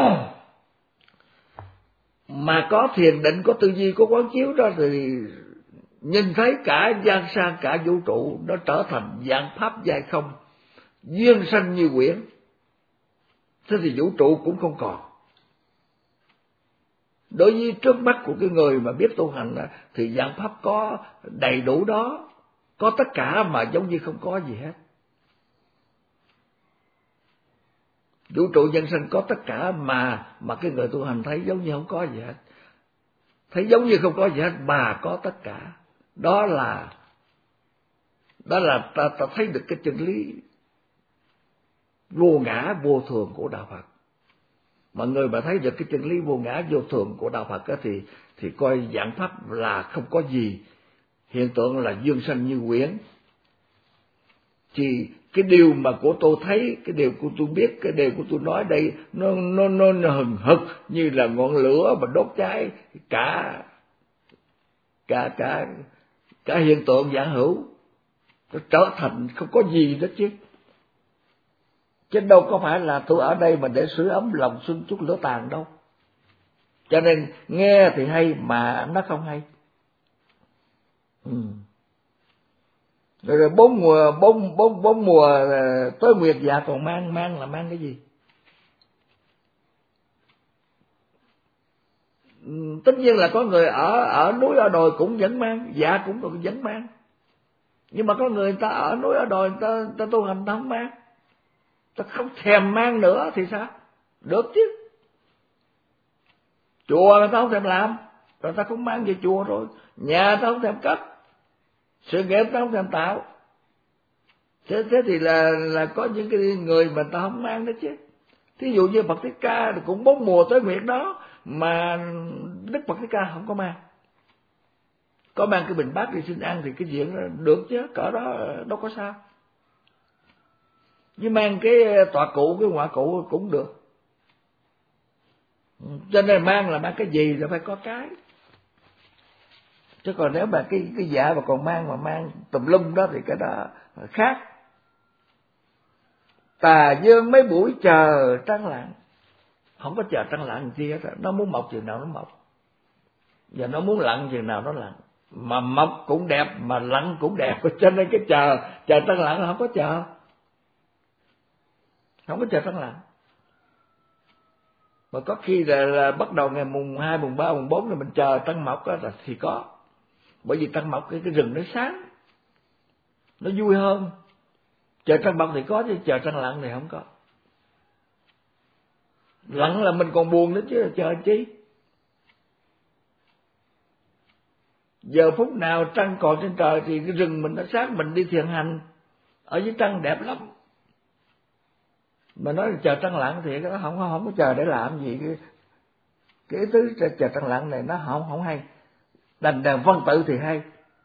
mà có thiền định, có tư duy, có quán chiếu đó thì nhìn thấy cả gian sang cả vũ trụ nó trở thành dạng pháp dài không, duyên sanh như quyển. Thế thì vũ trụ cũng không còn. Đối với trước mắt của cái người mà biết tu hành thì dạng pháp có đầy đủ đó, có tất cả mà giống như không có gì hết. Vũ trụ nhân sinh có tất cả mà cái người tu hành thấy giống như không có gì hết. Thấy giống như không có gì hết mà có tất cả. Đó là ta thấy được cái chân lý vô ngã vô thường của đạo Phật. Mà người mà thấy được cái chân lý vô ngã vô thường của đạo Phật thì coi dạng pháp là không có gì, hiện tượng là dương sanh như quyển. Thì cái điều mà của tôi thấy, cái điều của tôi biết, cái điều của tôi nói đây nó hừng hực như là ngọn lửa mà đốt cháy cả hiện tượng giả hữu, nó trở thành không có gì đó chứ. Chứ đâu có phải là tôi ở đây mà để sưởi ấm lòng xuân chút lửa tàn đâu. Cho nên nghe thì hay mà nó không hay. Rồi bốn mùa tới nguyệt dạ còn mang là mang cái gì? Tất nhiên là có người ở núi ở đồi cũng vẫn mang, dạ cũng vẫn mang. Nhưng mà có người ta ở núi ở đồi ta tu hành ta không mang, ta không thèm mang nữa thì sao? Được chứ. Chùa người ta không thèm làm, rồi ta cũng mang về chùa rồi. Nhà ta không thèm cất, sự nghiệp ta không thèm tạo, Thế thì là có những cái người mà ta không mang đó chứ. Thí dụ như Phật Thích Ca thì cũng 4 mùa tới nguyệt đó mà Đức Phật Thích Ca không có mang. Có mang cái bình bát đi xin ăn thì cái chuyện đó được chứ, cỡ đó đâu có sao. Nhưng mang cái tọa cụ, cái ngoại cụ cũng được. Cho nên mang là mang cái gì là phải có cái. Chứ còn nếu mà cái dạ mà còn mang tùm lum đó thì cái đó khác. Tà dương mấy buổi chờ trăng lặng. Không có chờ trăng lặng gì hết. Nó muốn mọc chừng nào nó mọc, và nó muốn lặn chừng nào nó lặn. Mà mọc cũng đẹp, mà lặn cũng đẹp. Cho nên cái chờ trăng lặng là không có chờ. Không có chờ trăng lặng. Mà có khi là bắt đầu ngày mùng 2, mùng 3, mùng 4 là mình chờ trăng mọc đó thì có. Bởi vì trăng mọc cái rừng nó sáng, nó vui hơn. Chờ trăng mọc thì có, chứ chờ trăng lặn thì không có. Lặn là mình còn buồn nữa chứ, chờ chi. Giờ phút nào trăng còn trên trời thì cái rừng mình nó sáng, mình đi thiền hành ở dưới trăng đẹp lắm. Mà nói là chờ trăng lặn thì nó không có chờ để làm gì. Cái thứ chờ trăng lặn này nó không hay. Đàn văn tự thì hay.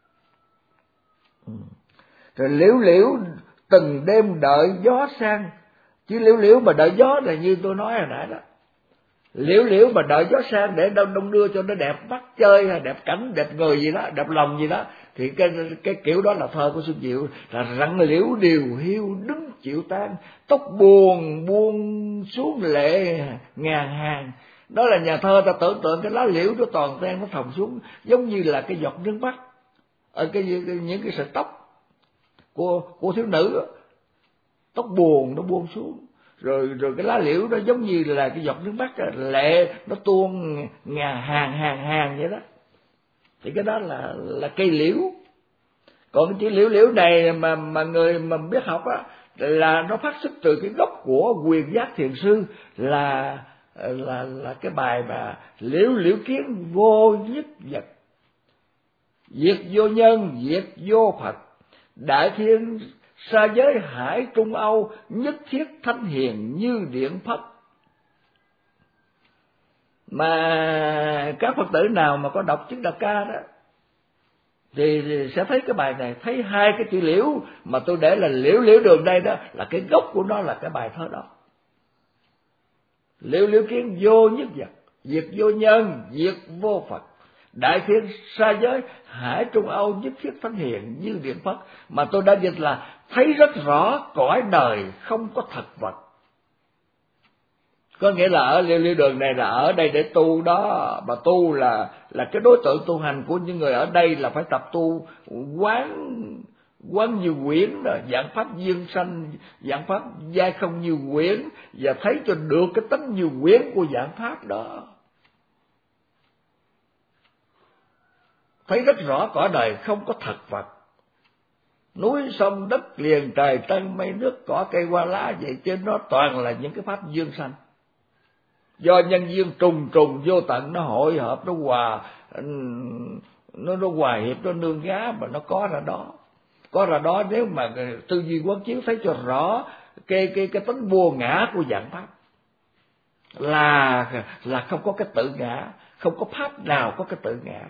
Rồi liễu liễu từng đêm đợi gió sang. Chứ liễu liễu mà đợi gió là như tôi nói hồi nãy đó. Liễu liễu mà đợi gió sang để đông đưa cho nó đẹp mắt chơi, hay đẹp cảnh, đẹp người gì đó, đẹp lòng gì đó, thì cái kiểu đó là thơ của Xuân Diệu. Là rặng liễu điều hiu đứng chịu tan, tóc buồn buông xuống lệ ngàn hàng. Đó là nhà thơ ta tưởng tượng cái lá liễu nó toàn ten nó phồng xuống, giống như là cái giọt nước mắt ở những cái sợi tóc của thiếu nữ, tóc buồn nó buông xuống. Rồi cái lá liễu nó giống như là cái giọt nước mắt lệ nó tuôn ngàn hàng vậy đó. Thì cái đó là cây liễu. Còn cái chữ liễu liễu này mà người mà biết học á, là nó phát xuất từ cái gốc của Quyền Giác Thiền Sư, là cái bài mà liễu liễu kiến vô nhất vật, diệt vô nhân, diệt vô Phật, đại thiên xa giới hải trung âu, nhất thiết thánh hiền như điện phất. Mà các Phật tử nào mà có đọc chứng Đạt Ca đó thì sẽ thấy cái bài này, thấy hai cái chữ liễu mà tôi để là liễu liễu đường đây đó, là cái gốc của nó là cái bài thơ đó. Liễu liễu kiến vô nhất vật, diệt vô nhân, diệt vô Phật, đại thiên xa giới hải trung âu, nhất thiết thánh hiền như điện phất. Mà tôi đã dịch là thấy rất rõ cõi đời không có thật vật. Có nghĩa là ở liễu liễu đường này là ở đây để tu đó, mà tu là cái đối tượng tu hành của những người ở đây là phải tập tu quán như quyển đó, dạng pháp duyên sanh, dạng pháp giai không như quyển, và thấy cho được cái tánh như quyển của dạng pháp đó. Thấy rất rõ cõi đời không có thật vật. Núi sông đất liền trời trăng mây nước cỏ cây hoa lá vậy, chứ nó toàn là những cái pháp duyên sanh. Do nhân duyên trùng vô tận nó hội hợp, nó hòa hiệp, nó nương gá mà nó có ra đó. Có ra đó nếu mà tư duy quán chiếu thấy cho rõ cái tánh vô ngã của dạng pháp, là không có cái tự ngã, không có pháp nào có cái tự ngã,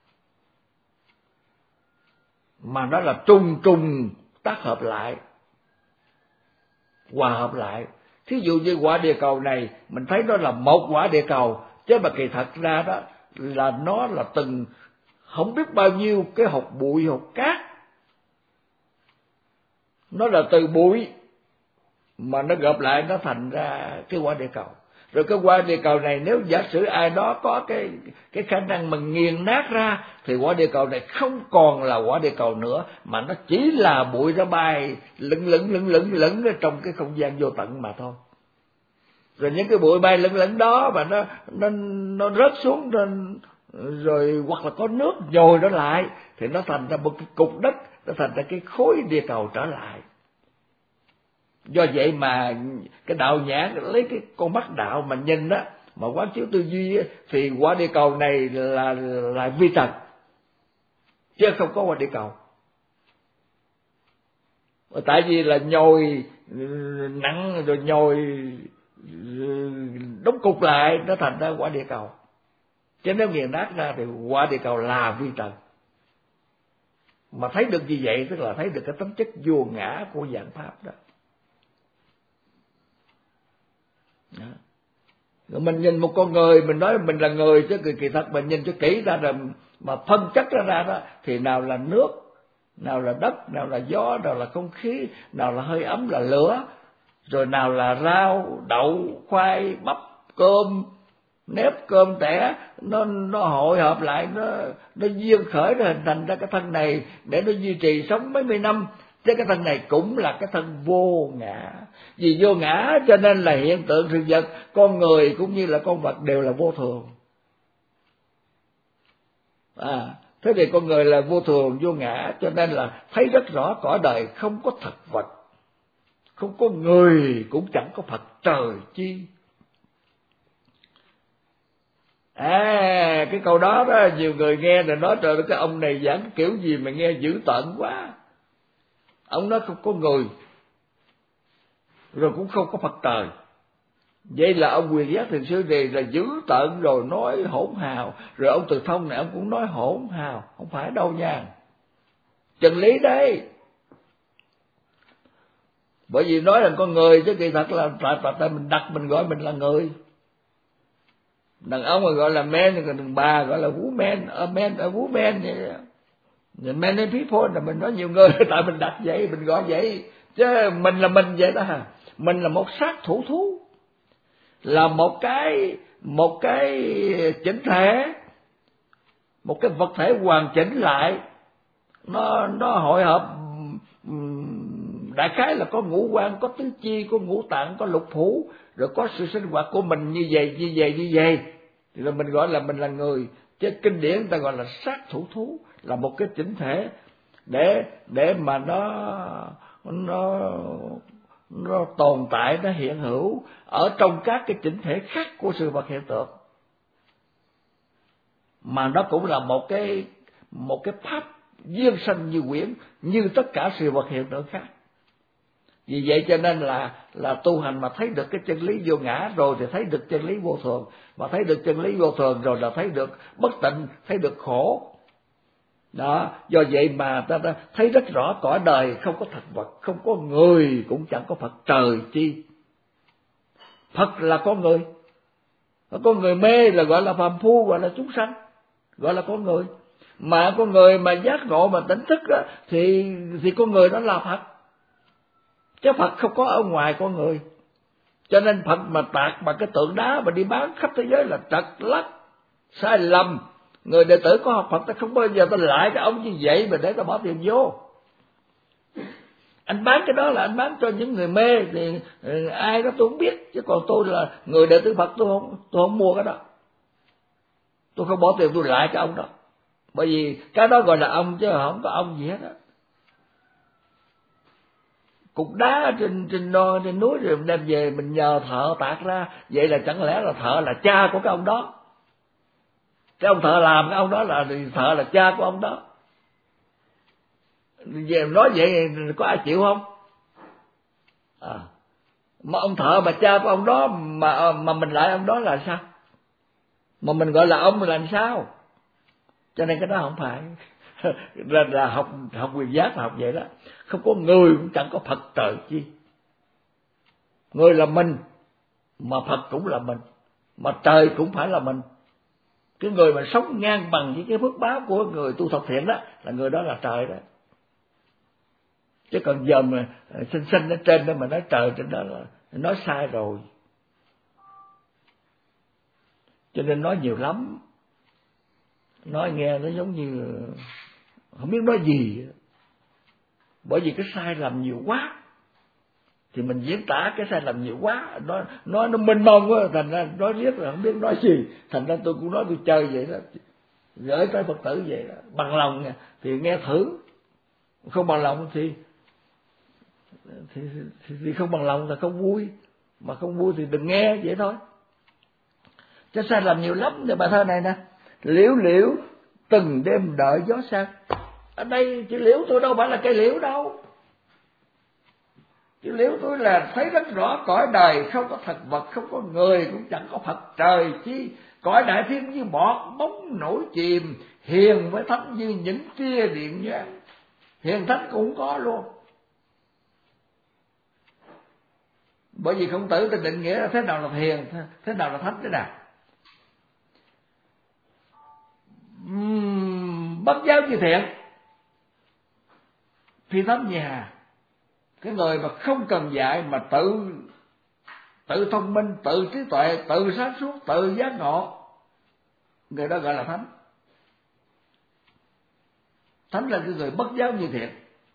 mà nó là trùng tác hợp lại, hòa hợp lại. Thí dụ như quả địa cầu này mình thấy nó là một quả địa cầu, chứ mà kỳ thật ra đó là nó là từng không biết bao nhiêu cái hột bụi hột cát. Nó là từ bụi mà nó gộp lại nó thành ra cái quả địa cầu. Rồi cái quả địa cầu này nếu giả sử ai đó có cái khả năng mà nghiền nát ra, thì quả địa cầu này không còn là quả địa cầu nữa, mà nó chỉ là bụi nó bay lững ở trong cái không gian vô tận mà thôi. Rồi những cái bụi bay lững đó mà nó rớt xuống rồi hoặc là có nước nhồi nó lại, thì nó thành ra một cái cục đất, nó thành ra cái khối địa cầu trở lại. Do vậy mà cái đạo nhãn lấy cái con mắt đạo mà nhìn đó, mà quán chiếu tư duy đó, thì quả địa cầu này là vi trần, chứ không có quả địa cầu. Tại vì là nhồi nặng rồi nhồi đóng cục lại, nó thành ra quả địa cầu. Chứ nếu nghiền nát ra thì quả địa cầu là vi trần. Mà thấy được như vậy tức là thấy được cái tính chất vô ngã của dạng pháp đó. Rồi mình nhìn một con người, mình nói mình là người, chứ kỳ thật mình nhìn cho kỹ ra rồi mà phân chất ra đó, thì nào là nước, nào là đất, nào là gió, nào là không khí, nào là hơi ấm là lửa, rồi nào là rau, đậu, khoai, bắp, cơm, nếp, cơm tẻ, nó hội hợp lại, nó duyên khởi, nó hình thành ra cái thân này để nó duy trì sống mấy mươi năm. Chứ cái thân này cũng là cái thân vô ngã. Vì vô ngã cho nên là hiện tượng sự vật, con người cũng như là con vật đều là vô thường. Thế thì con người là vô thường, vô ngã, cho nên là thấy rất rõ cõi đời không có thật vật, không có người, cũng chẳng có Phật trời chi. Cái câu đó đó, nhiều người nghe rồi nói trời ơi, cái ông này giảng kiểu gì mà nghe dữ tợn quá. Ông nói không có người, rồi cũng không có Phật trời. Vậy là ông Quyền Giác Thiền Sư này là dữ tợn rồi, nói hỗn hào. Rồi ông Từ Thông này ông cũng nói hỗn hào. Không phải đâu nha, chân lý đấy. Bởi vì nói là con người, chứ kỳ thật là tại mình đặt mình gọi mình là người. Đàn ông mà gọi là men, còn đàn bà gọi là woman, woman vậy. Men and people là mình nói nhiều người, tại mình đặt vậy, mình gọi vậy. Chứ mình là mình vậy đó hả? Mình là một sát thủ thú, là một cái chỉnh thể, một cái vật thể hoàn chỉnh lại, nó hội hợp. Đại khái là có ngũ quan, có tứ chi, có ngũ tạng, có lục phủ, rồi có sự sinh hoạt của mình như vậy thì là mình gọi là mình là người. Chứ kinh điển ta gọi là sát thủ thú, là một cái chỉnh thể để mà nó tồn tại, nó hiện hữu ở trong các cái chỉnh thể khác của sự vật hiện tượng, mà nó cũng là một cái pháp duyên sanh như quyển, như tất cả sự vật hiện tượng khác. Vì vậy cho nên là tu hành mà thấy được cái chân lý vô ngã rồi thì thấy được chân lý vô thường, mà thấy được chân lý vô thường rồi là thấy được bất tịnh, thấy được khổ. Đó, do vậy mà ta thấy rất rõ cõi đời không có thật vật, không có người, cũng chẳng có Phật trời chi. Phật là con người. Con người mê là gọi là phàm phu, gọi là chúng sanh, gọi là con người. Mà con người mà giác ngộ mà tỉnh thức đó, thì con người đó là Phật. Chứ Phật không có ở ngoài con người. Cho nên Phật mà tạc bằng cái tượng đá mà đi bán khắp thế giới là trật lắc, sai lầm. Người đệ tử có học Phật ta không bao giờ ta lại cái ông như vậy mà để ta bỏ tiền vô. Anh bán cái đó là anh bán cho những người mê, thì ai đó tôi không biết. Chứ còn tôi là người đệ tử Phật, tôi không mua cái đó. Tôi không bỏ tiền tôi lại cái ông đó. Bởi vì cái đó gọi là ông chứ không có ông gì hết á. Cục đá trên núi rồi đem về mình nhờ thợ tạc ra, vậy là chẳng lẽ là thợ là cha của cái ông đó? Cái ông thợ làm cái ông đó là thợ là cha của ông đó. Về nói vậy có ai chịu không? Mà ông thợ mà cha của ông đó mà mình lại ông đó là sao? Mà mình gọi là ông là làm sao? Cho nên cái đó không phải. là học Quyền Giác là học vậy đó. Không có người cũng chẳng có Phật trời chi. Người là mình, mà Phật cũng là mình, mà trời cũng phải là mình. Cái người mà sống ngang bằng với cái phước báo của người tu thật thiện đó, là người đó là trời đó. Chứ còn giờ mà sinh ở trên đó mà nói trời trên đó là nói sai rồi. Cho nên nói nhiều lắm, nói nghe nó giống như không biết nói gì. Bởi vì cái sai lầm nhiều quá, thì mình diễn tả cái sai lầm nhiều quá, nó mênh mông quá, thành ra nói riết là không biết nói gì. Thành ra tôi cũng nói tôi chơi vậy đó, gửi tới Phật tử vậy đó. Bằng lòng thì nghe thử, không bằng lòng thì không bằng lòng là không vui, mà không vui thì đừng nghe, vậy thôi. Chứ sai lầm nhiều lắm. Bài thơ này nè: liễu liễu từng đêm đợi gió sang. Ở đây chữ liễu tôi đâu phải là cây liễu đâu. Chứ nếu tôi là thấy rất rõ cõi đời không có thật vật, không có người, cũng chẳng có Phật trời chi, cõi đại thiên như bọt bóng nổi chìm, hiền với thánh như những tia điện nhang, hiền thánh cũng có luôn. Bởi vì Khổng Tử ta định nghĩa là thế nào là hiền, thế nào là thánh thế nào. Bất giáo như thiện, phi thánh như hà. Cái người mà không cần dạy mà tự thông minh, tự trí tuệ, tự sáng suốt, tự giác ngộ, người đó gọi là thánh. Thánh là cái người bất giáo như thiện.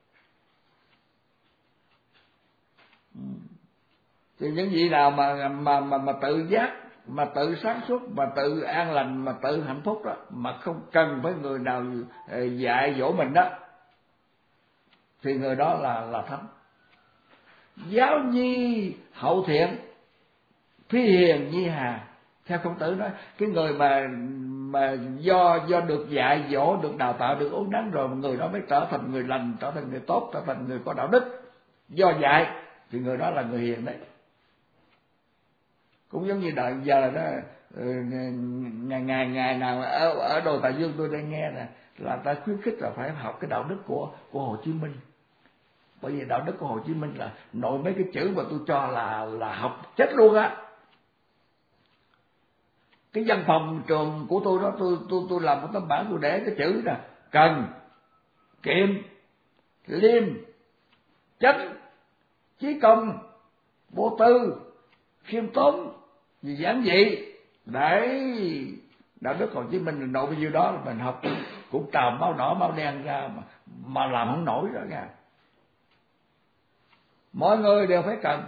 Thì những vị nào mà tự giác, mà tự sáng suốt, mà tự an lành, mà tự hạnh phúc đó, mà không cần với người nào dạy dỗ mình đó, thì người đó là thánh. Giáo nhi hậu thiện, phi hiền nhi hà. Theo Khổng Tử nói, cái người mà do được dạy dỗ, được đào tạo, được uốn nắn rồi, người đó mới trở thành người lành, trở thành người tốt, trở thành người có đạo đức. Do dạy thì người đó là người hiền đấy. Cũng giống như đời giờ đó, ngày nào ở Đô Tại Dương tôi đang nghe nè, là ta khuyến khích là phải học cái đạo đức của Hồ Chí Minh. Bởi vì đạo đức của Hồ Chí Minh là nội mấy cái chữ mà tôi cho là học chết luôn á. Cái văn phòng trường của tôi đó, tôi làm một tấm bảng, tôi để cái chữ nè: cần, kiệm, liêm, chánh, chí công, vô tư, khiêm tốn, vì giản dị. Để đạo đức Hồ Chí Minh là nội bao nhiêu đó là mình học cũng trào máu đỏ máu đen ra mà làm không nổi rồi nha. Mọi người đều phải cần,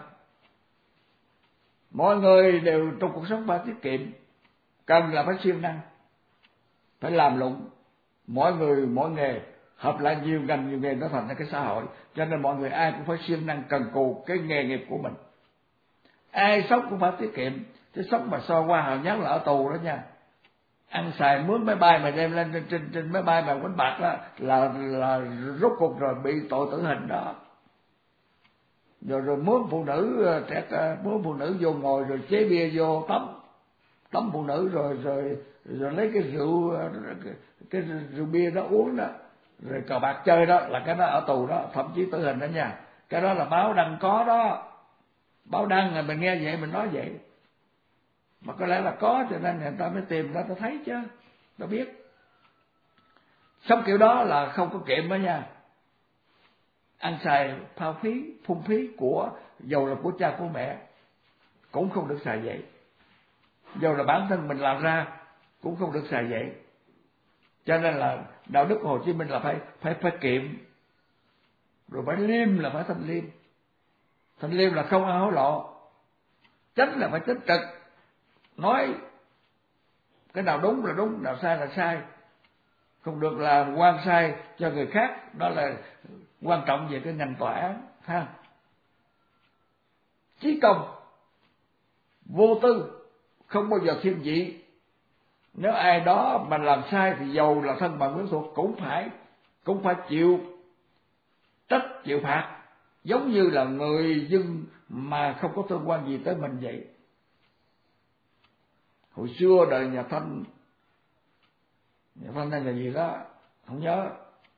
mọi người đều trong cuộc sống phải tiết kiệm. Cần là phải siêng năng, phải làm lụng. Mỗi người mỗi nghề, hợp lại nhiều ngành nhiều nghề nó thành ra cái xã hội. Cho nên mọi người ai cũng phải siêng năng cần cù cái nghề nghiệp của mình. Ai sống cũng phải tiết kiệm. Chứ sống mà so qua hào nhát là ở tù đó nha. Ăn xài mướn máy bay mà đem lên trên máy bay mà quánh bạc đó là rốt cuộc rồi bị tội tử hình đó. Rồi mướn phụ nữ mướn phụ nữ vô ngồi, rồi chế bia vô tắm phụ nữ, rồi lấy cái rượu bia đó uống đó, rồi cờ bạc chơi đó, là cái đó ở tù đó, thậm chí tử hình đó nha. Cái đó là báo đăng có đó, báo đăng là mình nghe vậy mình nói vậy, mà có lẽ là có cho nên người ta mới tìm ra, ta thấy chứ, ta biết. Sống kiểu đó là không có kiệm đó nha. Ăn xài phao phí, phung phí của dầu là của cha của mẹ cũng không được xài vậy, dầu là bản thân mình làm ra cũng không được xài vậy. Cho nên là đạo đức của Hồ Chí Minh là phải kiệm, rồi phải liêm là phải thanh liêm. Thanh liêm là không ăn hối lộ. Chánh là phải chính trực, nói cái nào đúng là đúng, nào sai là sai, không được làm quan sai cho người khác. Đó là quan trọng về cái ngành tòa án ha. Chí công, vô tư, không bao giờ thiên vị. Nếu ai đó mà làm sai thì dầu là thân bằng quyến thuộc cũng phải chịu trách, chịu phạt, giống như là người dân mà không có tương quan gì tới mình vậy. Hồi xưa đời nhà Thanh đây là gì đó không nhớ,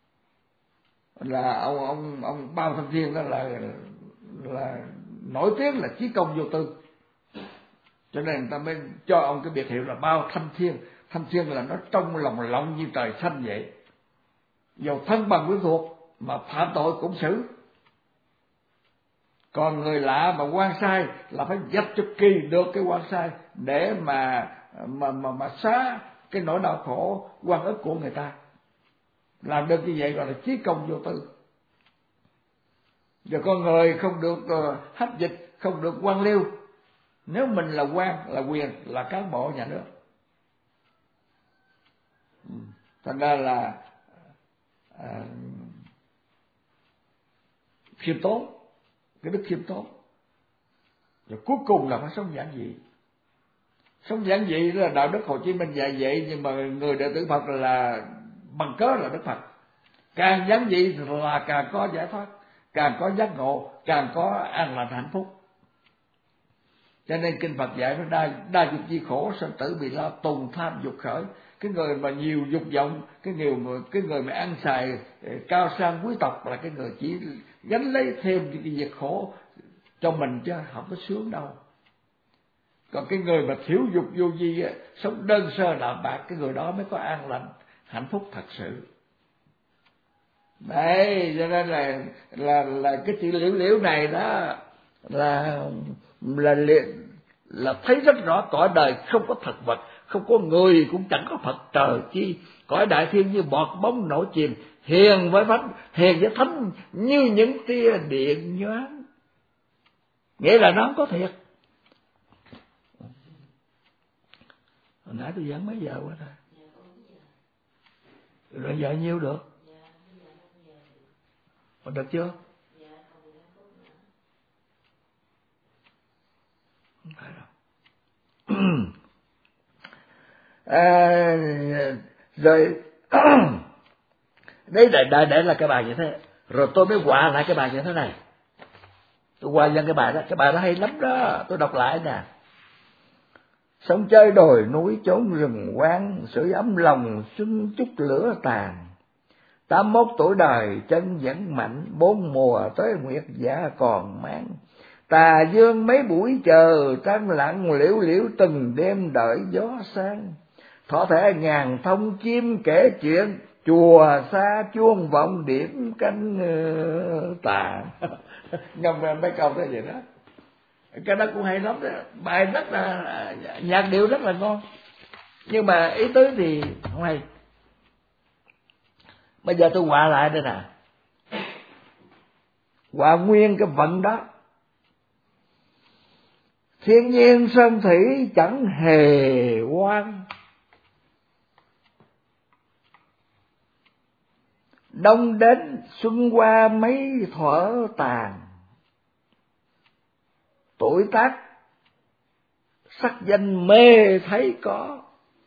là ông Bao Thanh Thiên đó là nổi tiếng là chí công vô tư, cho nên người ta mới cho ông cái biệt hiệu là Bao Thanh Thiên. Thanh Thiên là nó trong lòng lộng như trời xanh vậy, dầu thân bằng quyến thuộc mà phạm tội cũng xử. Còn người lạ mà quan sai là phải dập cho kỳ được cái quan sai để mà xá cái nỗi đau khổ oan ức của người ta. Làm được như vậy gọi là chí công vô tư. Giờ con người không được hách dịch, không được quan liêu. Nếu mình là quan, là quyền, là cán bộ nhà nước. Thành ra là khiêm tốn, cái đức khiêm tốn. Rồi cuối cùng là phải sống giản dị. Sống giản dị là đạo đức Hồ Chí Minh dạy vậy, nhưng mà người đệ tử Phật là bằng cớ là Đức Phật. Càng giản dị là càng có giải thoát, càng có giác ngộ, càng có an lành hạnh phúc. Cho nên kinh Phật dạy nó đa dục chi khổ, sanh tử bị lo, tùng tham dục khởi. Cái người mà nhiều dục vọng, cái người mà ăn xài cao sang quý tộc là cái người chỉ gánh lấy thêm cái việc khổ cho mình chứ không có sướng đâu. Còn cái người mà thiếu dục vô vi, sống đơn sơ đạm bạc, cái người đó mới có an lành hạnh phúc thật sự. Đấy, cho nên là cái chữ liễu này đó là thấy rất rõ cõi đời không có thật vật, không có người, cũng chẳng có Phật trời chi. Cõi đại thiên như bọt bóng nổi chìm, hiền với thánh như những tia điện nhoáng. Nghĩa là nó không có thiệt. Hồi nãy tôi giảng mấy giờ quá rồi. Rồi giờ nhiêu được? Được chưa? Không phải đâu. Rồi đấy để là cái bài như thế. Rồi tôi mới họa lại cái bài như thế này. Tôi qua dân cái bài đó hay lắm đó. Tôi đọc lại nè. Sống chơi đồi núi chốn rừng quang, sưởi ấm lòng xuân chút lửa tàn. 81 tuổi đời chân vẫn mạnh, 4 mùa tới nguyệt giả còn mang. Tà dương mấy buổi chờ, trăng lặng liễu liễu từng đêm đợi gió sang. Thọ thể ngàn thông chim kể chuyện, chùa xa chuông vọng điểm canh tà. Ngâm mấy câu đó vậy đó. Cái đó cũng hay lắm đó. Bài rất là nhạc điệu rất là ngon, nhưng mà ý tứ thì không hay. Bây giờ tôi họa lại đây nè, họa nguyên cái vận đó. Thiên nhiên sơn thủy chẳng hề oan, đông đến xuân qua mấy thuở tàn. Tuổi tác sắc danh mê thấy có,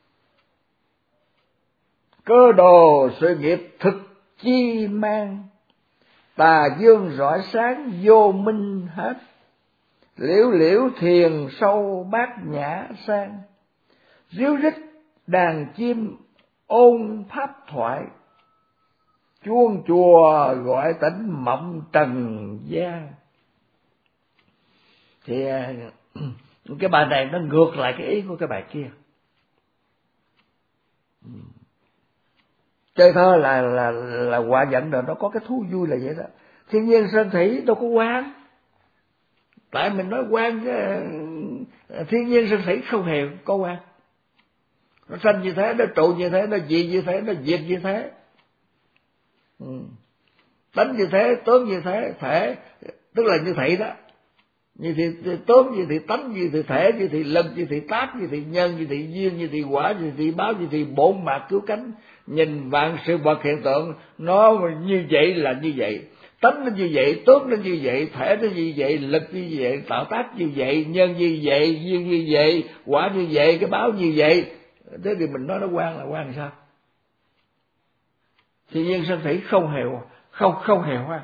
cơ đồ sự nghiệp thực chi mang. Tà dương rọi sáng vô minh hết, liễu liễu thiền sâu bát nhã sang. Ríu rít đàn chim ôn pháp thoại, chuông chùa gọi tỉnh mộng trần gian. Thì cái bài này nó ngược lại cái ý của cái bài kia. Chơi thơ là hòa dẫn rồi, nó có cái thú vui là vậy đó. Thiên nhiên sơn thủy đâu có quan. Tại mình nói quan, thiên nhiên sơn thủy không hề có quan. Nó sanh như thế, nó trụ như thế, nó diệt như thế, nó diệt như thế. Tánh như thế, tướng như thế, thể tức là như thị đó. Như thì tướng, như thì tánh, như thì thể, như thì lực, như thì tác, như thì nhân, như thì duyên, như thì quả, như thì báo, như thì bổn mạc cứu cánh. Nhìn vạn sự vật hiện tượng nó như vậy là như vậy, tánh nó như vậy, tướng nó như vậy, thể nó như vậy, lực như vậy, tạo tác như vậy, nhân như vậy, duyên như vậy, quả như vậy, cái báo như vậy. Thế thì mình nói nó quan là quan sao? Thì nhiên sơn thủy không hề hoang.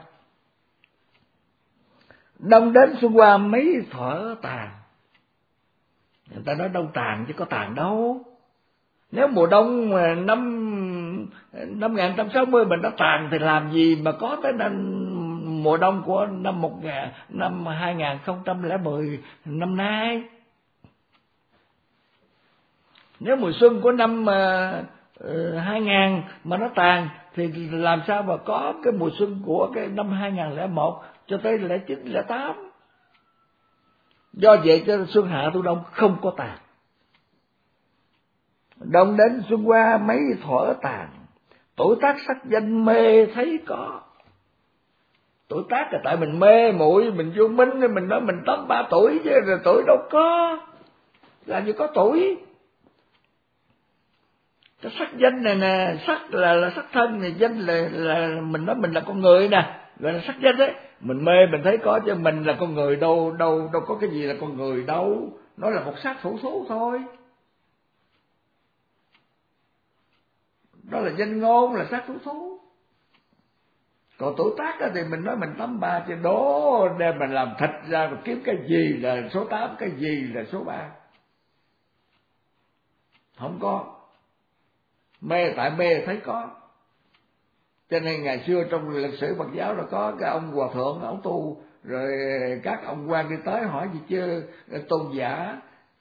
Đông đến xuân qua mấy thuở tàn. Người ta nói đông tàn chứ có tàn đâu. Nếu mùa đông mà năm 1960 mình đã tàn thì làm gì mà có tới mùa đông của năm 2010 năm nay. Nếu mùa xuân của năm 2000 mà nó tàn thì làm sao mà có cái mùa xuân của cái năm 2001 cho tới 09, 08. Do vậy cho xuân hạ thu đông không có tàn. Đông đến xuân qua mấy thuở tàn, tuổi tác sắc danh mê thấy có. Tuổi tác là tại mình mê muội, mình vô minh, mình nói mình 83 tuổi chứ rồi tuổi đâu có. Làm gì có tuổi. Cái sắc danh này nè, sắc là sắc thân, này danh là mình nói mình là con người nè, gọi là sắc danh đấy. Mình mê mình thấy có chứ mình là con người đâu có cái gì là con người đâu, nó là một xác thủ thú thôi. Đó là danh ngôn, là xác thủ thú. Còn tuổi tác thì mình nói mình 83 thì đố để mình làm thịt ra mà kiếm cái gì là số 8, cái gì là số 3. Không có. Mê tại mê thấy có. Cho nên ngày xưa trong lịch sử Phật giáo là có cái ông hòa thượng, ông tu, rồi các ông quan đi tới hỏi gì chứ tôn giả,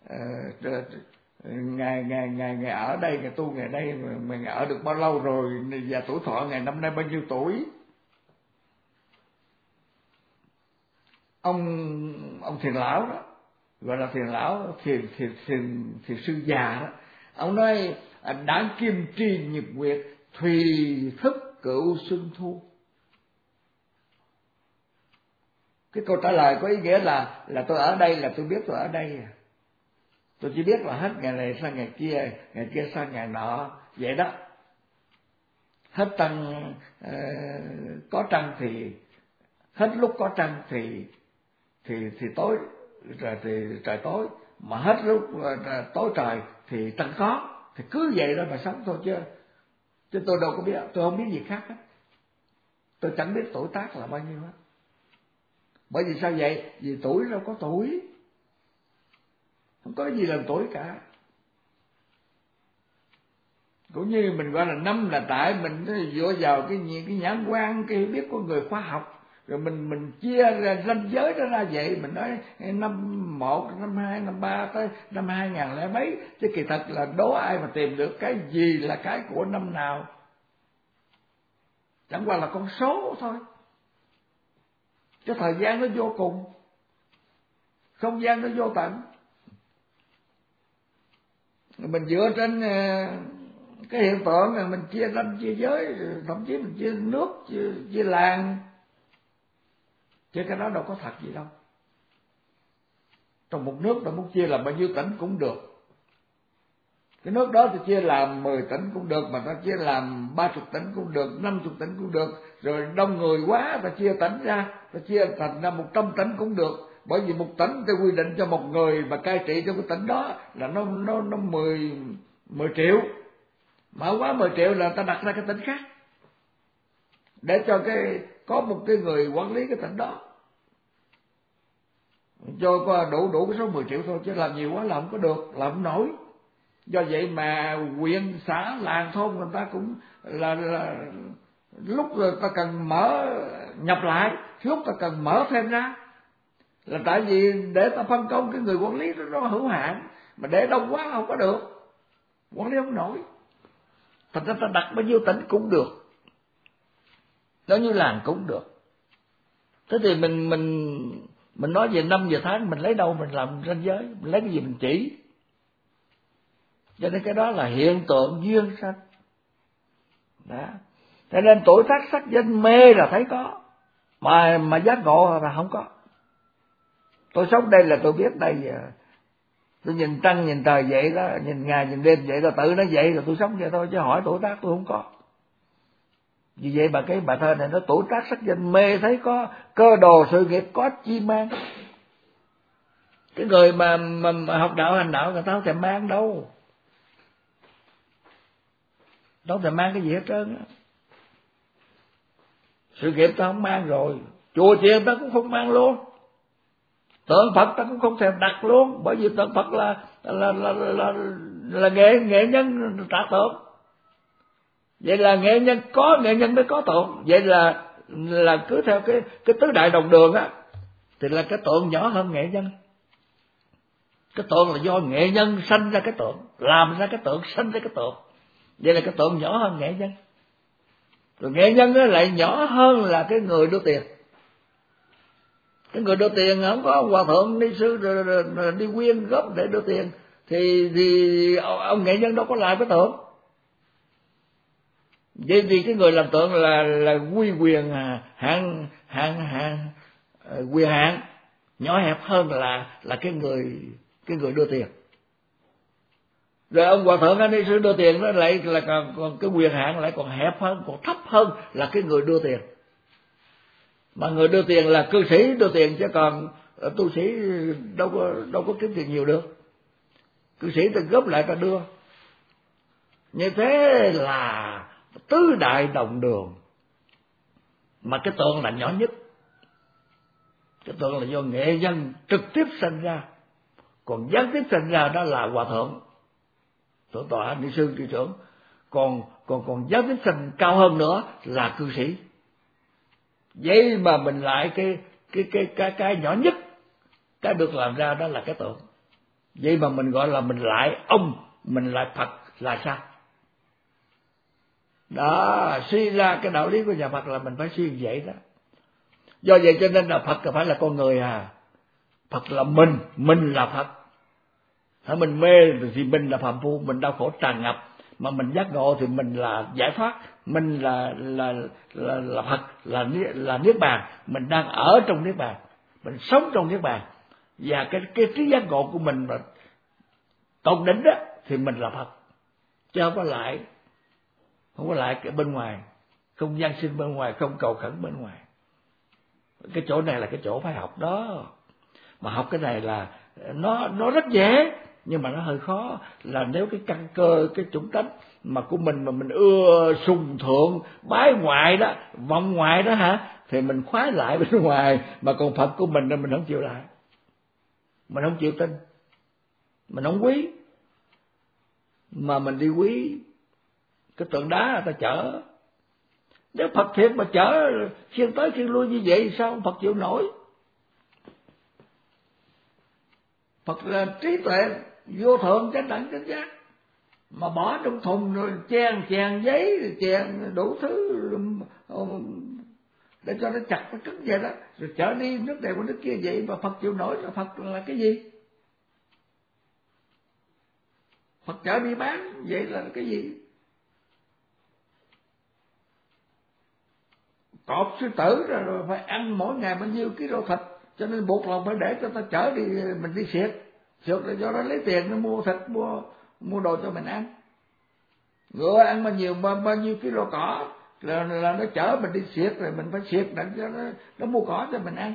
ngài ở đây, ngài tu ngày đây, mà ngài ở được bao lâu rồi, và tuổi thọ ngày năm nay bao nhiêu tuổi? Ông thiền lão đó, gọi là thiền lão, thiền sư già đó, ông nói đảng kim tri nhật nguyệt, thùy thức cửu xuân thu. Cái câu trả lời có ý nghĩa là tôi ở đây là tôi biết tôi ở đây, tôi chỉ biết là hết ngày này sang ngày kia sang ngày nọ, vậy đó. Hết trăng có trăng thì hết lúc có trăng thì tối, rồi thì trời tối, mà hết lúc tối trời thì trăng có, thì cứ vậy đó mà sống thôi, chứ tôi đâu có biết, tôi không biết gì khác hết. Tôi chẳng biết tuổi tác là bao nhiêu hết. Bởi vì sao vậy? Vì tuổi đâu có tuổi, không có gì là tuổi cả. Cũng như mình gọi là năm là tại mình dựa vào cái nhãn quan, cái hiểu biết của người khoa học, rồi mình chia ra ranh giới đó ra vậy. Mình nói năm 1, năm 2, năm 3 tới năm 2000 lẻ mấy, chứ kỳ thật là đố ai mà tìm được cái gì là cái của năm nào. Chẳng qua là con số thôi. Cái thời gian nó vô cùng, không gian nó vô tận. Mình dựa trên cái hiện tượng là mình chia ranh chia giới, thậm chí mình chia nước, chia làng, chứ cái đó đâu có thật gì đâu. Trong một nước ta muốn chia làm bao nhiêu tỉnh cũng được. Cái nước đó thì chia làm 10 tỉnh cũng được, mà ta chia làm 30 tỉnh cũng được, 50 tỉnh cũng được. Rồi đông người quá ta chia tỉnh ra, ta chia thành ra 100 tỉnh cũng được. Bởi vì một tỉnh ta quy định cho một người mà cai trị cho cái tỉnh đó là nó 10 triệu. Mà quá 10 triệu là ta đặt ra cái tỉnh khác, để cho có một cái người quản lý cái tỉnh đó, cho đủ cái số 10 triệu thôi, chứ làm nhiều quá là không có được, làm không nổi. Do vậy mà huyện, xã, làng, thôn người ta cũng là lúc ta cần mở nhập lại, lúc ta cần mở thêm ra, là tại vì để ta phân công cái người quản lý nó hữu hạn, mà để đông quá không có được, quản lý không nổi. Thành ra ta đặt bao nhiêu tỉnh cũng được, bao nhiêu làng cũng được. Thế thì mình nói về năm về tháng, mình lấy đâu mình làm ranh giới, mình lấy cái gì mình chỉ. Cho nên cái đó là hiện tượng duyên sanh. Đó. Cho nên tuổi tác sắc danh mê là thấy có, mà giác ngộ là không có. Tôi sống đây là tôi biết đây, tôi nhìn trăng nhìn trời vậy đó, nhìn ngày nhìn đêm vậy, rồi tự nó vậy rồi tôi sống vậy thôi, chứ hỏi tuổi tác tôi không có. Vì vậy mà cái bài thơ này nó tuổi tác sắc danh mê thấy có, cơ đồ sự nghiệp có chi mang. Cái người mà học đạo hành đạo người ta không thèm mang đâu, đâu thèm mang cái gì hết trơn á. Sự nghiệp ta không mang rồi, chùa chiền ta cũng không mang luôn, tượng Phật ta cũng không thèm đặt luôn, bởi vì tượng Phật là nghệ nhân trả tượng. Vậy là nghệ nhân có nghệ nhân mới có tượng. Vậy là cứ theo cái tứ đại đồng đường á, thì là cái tượng nhỏ hơn nghệ nhân. Cái tượng là do nghệ nhân sanh ra cái tượng, làm ra cái tượng, sanh ra cái tượng. Vậy là cái tượng nhỏ hơn nghệ nhân. Rồi nghệ nhân nó lại nhỏ hơn là cái người đưa tiền. Cái người đưa tiền không có hòa thượng ni sư rồi đi quyên góp để đưa tiền, thì ông nghệ nhân đâu có lại với tượng. Vậy thì cái người làm tượng là quy quyền quyền hạn nhỏ hẹp hơn là cái người đưa tiền. Rồi ông hòa thượng anh đi sư đưa tiền nó lại là còn cái quyền hạn lại còn hẹp hơn, còn thấp hơn là cái người đưa tiền. Mà người đưa tiền là cư sĩ đưa tiền, chứ còn tu sĩ đâu có kiếm tiền nhiều được. Cư sĩ ta góp lại ta đưa. Như thế là tứ đại đồng đường. mà cái tượng là nhỏ nhất. Cái tượng là do nghệ nhân trực tiếp sinh ra, còn gián tiếp sinh ra đó là hòa thượng, thượng tọa, ni sư, tri trưởng. Còn gián tiếp sinh cao hơn nữa là cư sĩ. Vậy mà mình lại cái nhỏ nhất, cái được làm ra đó là cái tượng. Vậy mà mình gọi là mình lại ông, mình lại Phật là sao? Đó, suy ra cái đạo lý của nhà Phật là mình phải suy như vậy đó. Do vậy cho nên là Phật phải là con người à. Phật là mình là Phật. Hả, mình mê thì mình là phàm phu, mình đau khổ tràn ngập, mà mình giác ngộ thì mình là giải thoát, mình là Phật, là niết bàn, mình đang ở trong niết bàn, mình sống trong niết bàn. Và cái trí giác ngộ của mình mà tột đỉnh đó thì mình là Phật, chứ không có lại cái bên ngoài, không gian sinh bên ngoài, không cầu khẩn bên ngoài. Cái chỗ này là cái chỗ phải học đó. Mà học cái này là nó rất dễ, nhưng mà nó hơi khó. Là nếu cái căn cơ, cái chủng tánh mà của mình mà mình ưa sùng thượng, bái ngoại đó, vọng ngoại đó hả, thì mình khoái lại bên ngoài. Mà còn Phật của mình là mình không chịu lại, mình không chịu tin, mình không quý, mà mình đi quý cái tượng đá người ta chở. Nếu Phật thiệt mà chở khiêng tới khiêng lui như vậy sao Phật chịu nổi? Phật là trí tuệ vô thượng, chánh đẳng chánh giác, mà bỏ trong thùng rồi chèn giấy, rồi chèn đủ thứ để cho nó chặt nó cứng vậy đó, rồi chở đi nước này qua nước kia vậy mà Phật chịu nổi. Là Phật là cái gì? Phật chở đi bán vậy là cái gì? Cọp sư tử rồi phải ăn mỗi ngày bao nhiêu ký thịt, cho nên buộc lòng phải để cho ta chở đi, mình đi xiết là do đó lấy tiền nó mua thịt, mua đồ cho mình ăn. Ngựa ăn bao nhiêu ký cỏ là nó chở mình đi xiết, rồi mình phải xiết để cho nó mua cỏ cho mình ăn.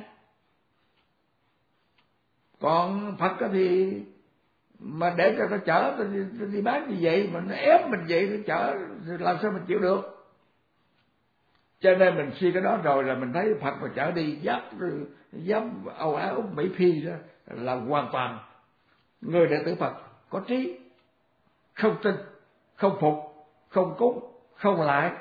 Còn Phật thì mà để cho nó chở đi bán như vậy, mà nó ép mình vậy nó chở thì làm sao mình chịu được? Cho nên mình suy cái đó rồi là mình thấy Phật mà chở đi giáp Âu Á Úc Mỹ Phi đó là hoàn toàn người đệ tử Phật có trí, không tin, không phục, không cúng, không lại.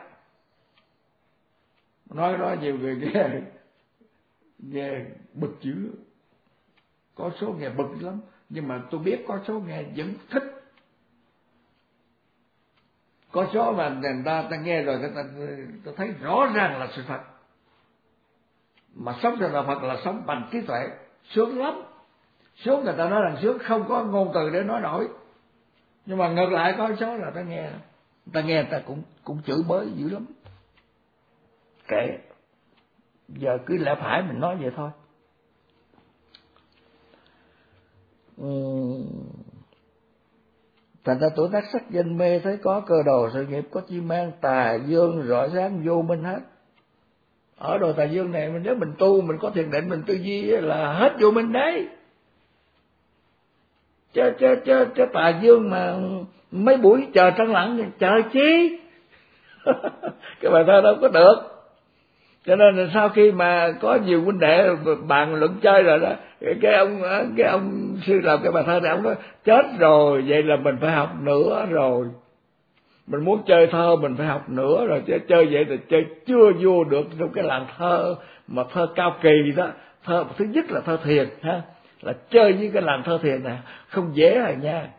Nói đó nhiều người nghe bực dữ, có số nghe bực lắm, nhưng mà tôi biết có số nghe vẫn thích. Có số mà người ta nghe rồi người ta thấy rõ ràng là sự thật. Mà sống cho đạo Phật là sống bằng trí tuệ, sướng lắm. Sướng người ta nói rằng sướng không có ngôn từ để nói nổi. Nhưng mà ngược lại có số là ta nghe người ta cũng chửi bới dữ lắm. Kệ, giờ cứ lẽ phải mình nói vậy thôi. Thành ra tuổi tác sắc danh mê, thấy có cơ đồ sự nghiệp, có chi mang tà dương rọi sáng vô minh hết. Ở đồ tà dương này nếu mình tu, mình có thiền định, mình tư duy là hết vô minh đấy. Chứ tà dương mà mấy buổi chờ trăng lặng chờ chi? Cái bài thơ đâu có được. Cho nên là sau khi mà có nhiều huynh đệ bàn luận chơi rồi đó, cái ông sư làm cái bài thơ này, ông nói chết rồi, vậy là mình phải học nữa rồi. Mình muốn chơi thơ mình phải học nữa rồi, chứ chơi vậy là chơi chưa vô được trong cái làng thơ mà thơ cao kỳ đó. Thơ thứ nhất là thơ thiền ha, là chơi với cái làng thơ thiền này không dễ rồi nha.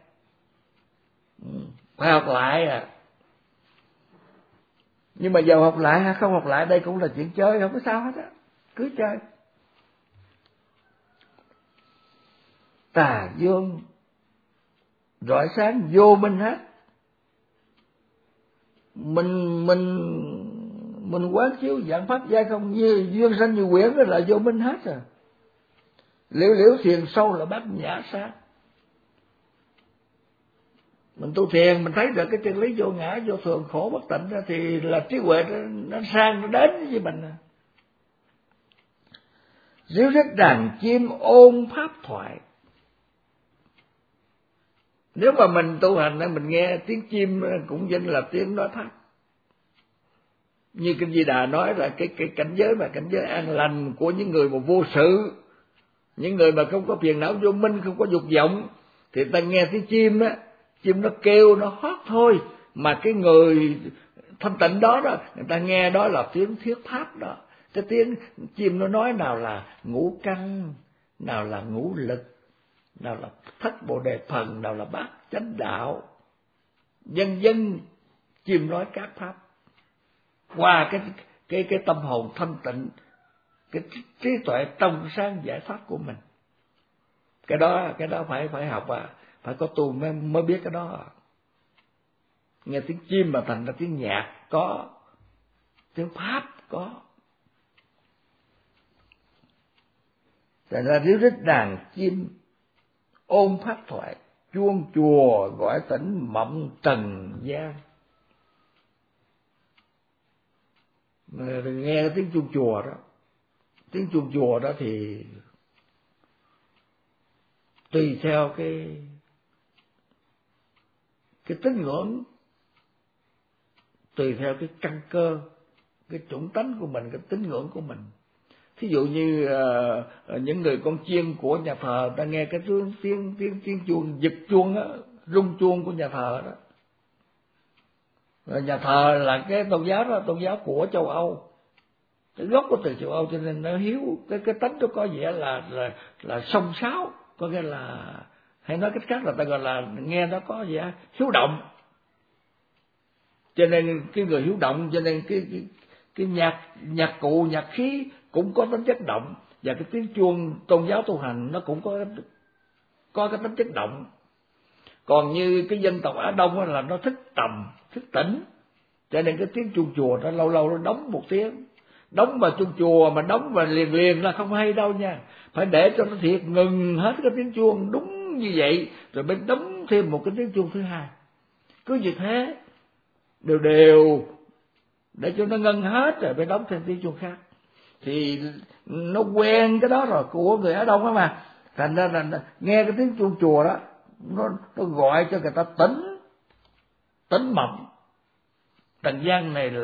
Phải học lại à. Nhưng mà giờ học lại hay không học lại đây cũng là chuyện chơi, không có sao hết á, cứ chơi. Tà dương rọi sáng vô minh hết. Mình quán chiếu dạng pháp giai không, như duyên sanh như quyển đó là vô minh hết rồi. Liễu thiền sâu là bát nhã sáng. Mình tu thiền mình thấy được cái chân lý vô ngã, vô thường, khổ bất tịnh đó, thì là trí huệ nó sang nó đến với mình. Ríu rít đàn chim ôn pháp thoại. Nếu mà mình tu hành mình nghe tiếng chim cũng vẫn là tiếng nói pháp. Như Kinh Di Đà nói là cái cảnh giới mà cảnh giới an lành của những người mà vô sự, những người mà không có phiền não vô minh, không có dục vọng, thì ta nghe tiếng chim á, chim nó kêu nó hót thôi, mà cái người thanh tịnh đó người ta nghe đó là tiếng thuyết pháp đó. Cái tiếng chim nó nói nào là ngũ căn, nào là ngũ lực, nào là thất bồ đề phần, nào là bát chánh đạo, vân vân. Chim nói các pháp qua cái tâm hồn thanh tịnh, cái trí tuệ trong sáng giải thoát của mình. Cái đó phải học phải có tu mới biết cái đó. Nghe tiếng chim mà thành ra tiếng nhạc có, tiếng pháp có. Thành ra ríu rít đàn chim ôm pháp thoại, chuông chùa gọi tỉnh mộng trần gian. Nghe tiếng chuông chùa đó, tiếng chuông chùa đó thì tùy theo cái tín ngưỡng, tùy theo cái căn cơ, cái chủng tánh của mình, cái tín ngưỡng của mình. Thí dụ như những người con chiên của nhà thờ, ta nghe cái tiếng chuông, giật chuông á, rung chuông của nhà thờ đó. Rồi nhà thờ là cái tôn giáo đó, tôn giáo của châu Âu, cái gốc của từ châu Âu, cho nên nó hiếu cái tánh nó có vẻ là xông xáo, có nghĩa là, hay nói cách khác là ta gọi là nghe nó có vẻ hiếu động. Cho nên cái người hiếu động, cho nên cái nhạc cụ, nhạc khí cũng có tính chất động, và cái tiếng chuông tôn giáo tu hành nó cũng có cái tính chất động. Còn như cái dân tộc Á Đông là nó thích trầm, thích tĩnh, cho nên cái tiếng chuông chùa nó lâu lâu nó đóng một tiếng. Đóng mà chuông chùa mà đóng mà liền là không hay đâu nha, phải để cho nó thiệt ngừng hết cái tiếng chuông đúng như vậy, rồi mới đóng thêm một cái tiếng chuông thứ hai. Cứ như thế đều để cho nó ngân hết rồi mới đóng thêm tiếng chuông khác. Thì nó quen cái đó rồi, của người Á Đông đó mà, thành ra là nghe cái tiếng chuông chùa đó nó gọi cho người ta tỉnh mộng. Trần gian này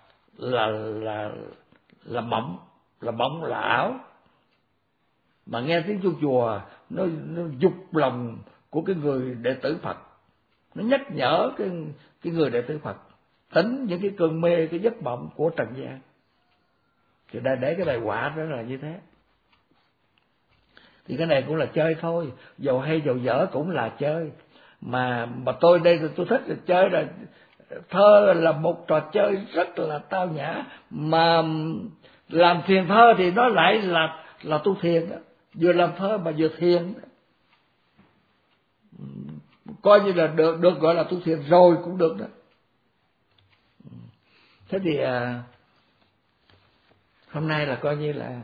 là mộng, là ảo. Mà nghe tiếng chuông chùa nó dục lòng của cái người đệ tử Phật, nó nhắc nhở cái người đệ tử Phật tỉnh những cái cơn mê, cái giấc mộng của trần gian. Thì để cái bài họa đó là như thế. Thì cái này cũng là chơi thôi, dầu hay dầu dở cũng là chơi. Mà tôi đây tôi thích là chơi, là thơ là một trò chơi rất là tao nhã, mà làm thiền thơ thì nó lại là tu thiền đó, vừa làm thơ mà vừa thiền đó. Coi như là được gọi là tu thiền rồi cũng được đó. Thế thì hôm nay là coi như là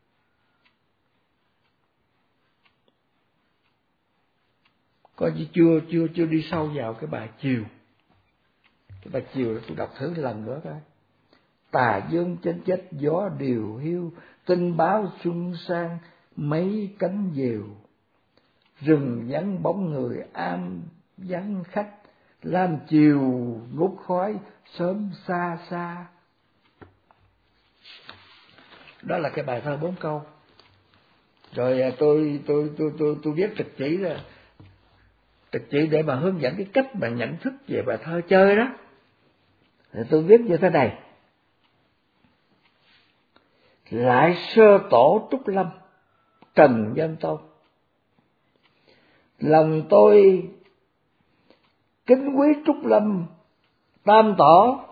coi như chưa đi sâu vào cái bài chiều. Cái bài chiều tôi đọc thử lần nữa coi. Tà dương chênh chết gió điều hiu, tinh báo xuân sang mấy cánh diều. Rừng vắng bóng người am vắng khách, lam chiều ngút khói sớm xa xa. Đó là cái bài thơ 4 câu. Rồi tôi viết trực chỉ để mà hướng dẫn cái cách mà nhận thức về bài thơ chơi đó. Thì tôi viết như thế này: lại sơ tổ Trúc Lâm, Trần Nhân Tôn, lòng tôi kính quý Trúc Lâm Tam Tổ,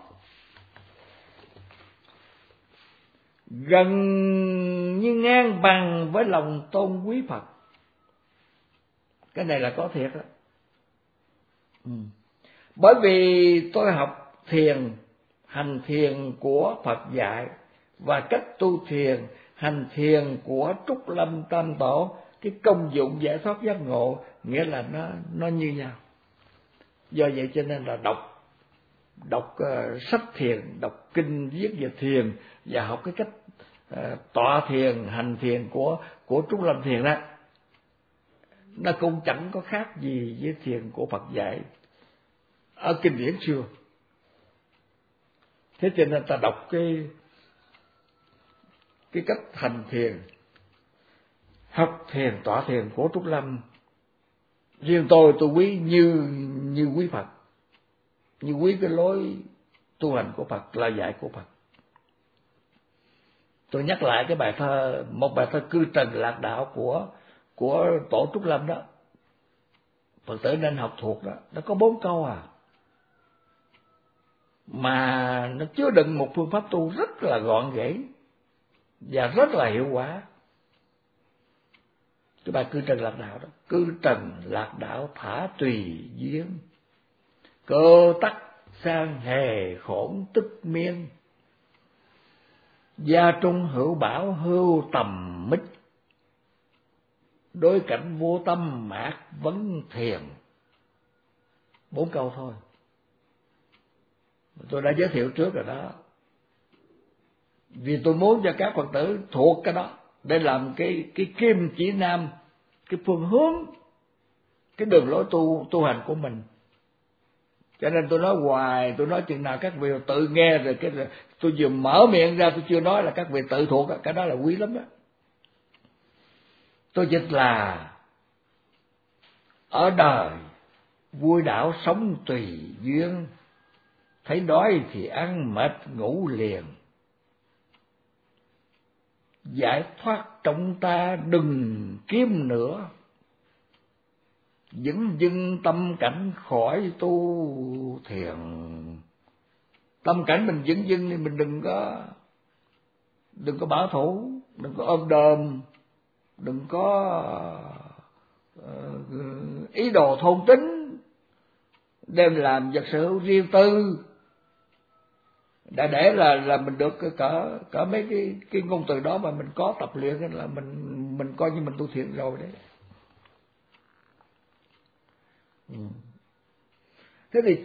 gần như ngang bằng với lòng tôn quý Phật. Cái này là có thiệt đó. Bởi vì tôi học thiền, hành thiền của Phật dạy, và cách tu thiền, hành thiền của Trúc Lâm Tam Tổ, cái công dụng giải thoát giác ngộ nghĩa là nó như nhau. Do vậy cho nên là đọc sách thiền, đọc kinh viết về thiền và học cái cách tọa thiền, hành thiền của Trúc Lâm Thiền đó, nó cũng chẳng có khác gì với thiền của Phật dạy ở kinh điển xưa. Thế cho nên ta đọc cái cách hành thiền, học thiền, tọa thiền của Trúc Lâm. Riêng tôi quý như quý Phật, như quý cái lối tu hành của Phật, lời dạy của Phật. Tôi nhắc lại cái bài thơ, một bài thơ Cư Trần Lạc Đạo của Tổ Trúc Lâm đó, Phật tử nên học thuộc đó. Nó có 4 câu à, mà nó chứa đựng một phương pháp tu rất là gọn ghẽ và rất là hiệu quả. Cái bài Cư Trần Lạc Đạo đó: cư trần lạc đạo thả tùy duyên, cơ tắc sang hề khổn tức miên, gia trung hữu bảo hưu tầm mít, đối cảnh vô tâm mạc vấn thiền. 4 câu thôi, tôi đã giới thiệu trước rồi đó, vì tôi muốn cho các Phật tử thuộc cái đó để làm cái kim chỉ nam, cái phương hướng, cái đường lối tu hành của mình. Cho nên tôi nói hoài, tôi nói chừng nào các vị tự nghe rồi tôi vừa mở miệng ra tôi chưa nói là các vị tự thuộc, cái đó là quý lắm đó. Tôi dịch là: ở đời vui đảo sống tùy duyên, thấy đói thì ăn, mệt ngủ liền, giải thoát trong ta đừng kiếm nữa, dững dưng tâm cảnh khỏi tu thiền. Tâm cảnh mình dững dưng thì mình đừng có bảo thủ, đừng có ôm đồm, đừng có ý đồ thôn tính, đem làm vật sở hữu riêng tư, đã để là mình được cỡ mấy cái ngôn từ đó mà mình có tập luyện là mình coi như mình tu thiện rồi đấy. Thế thì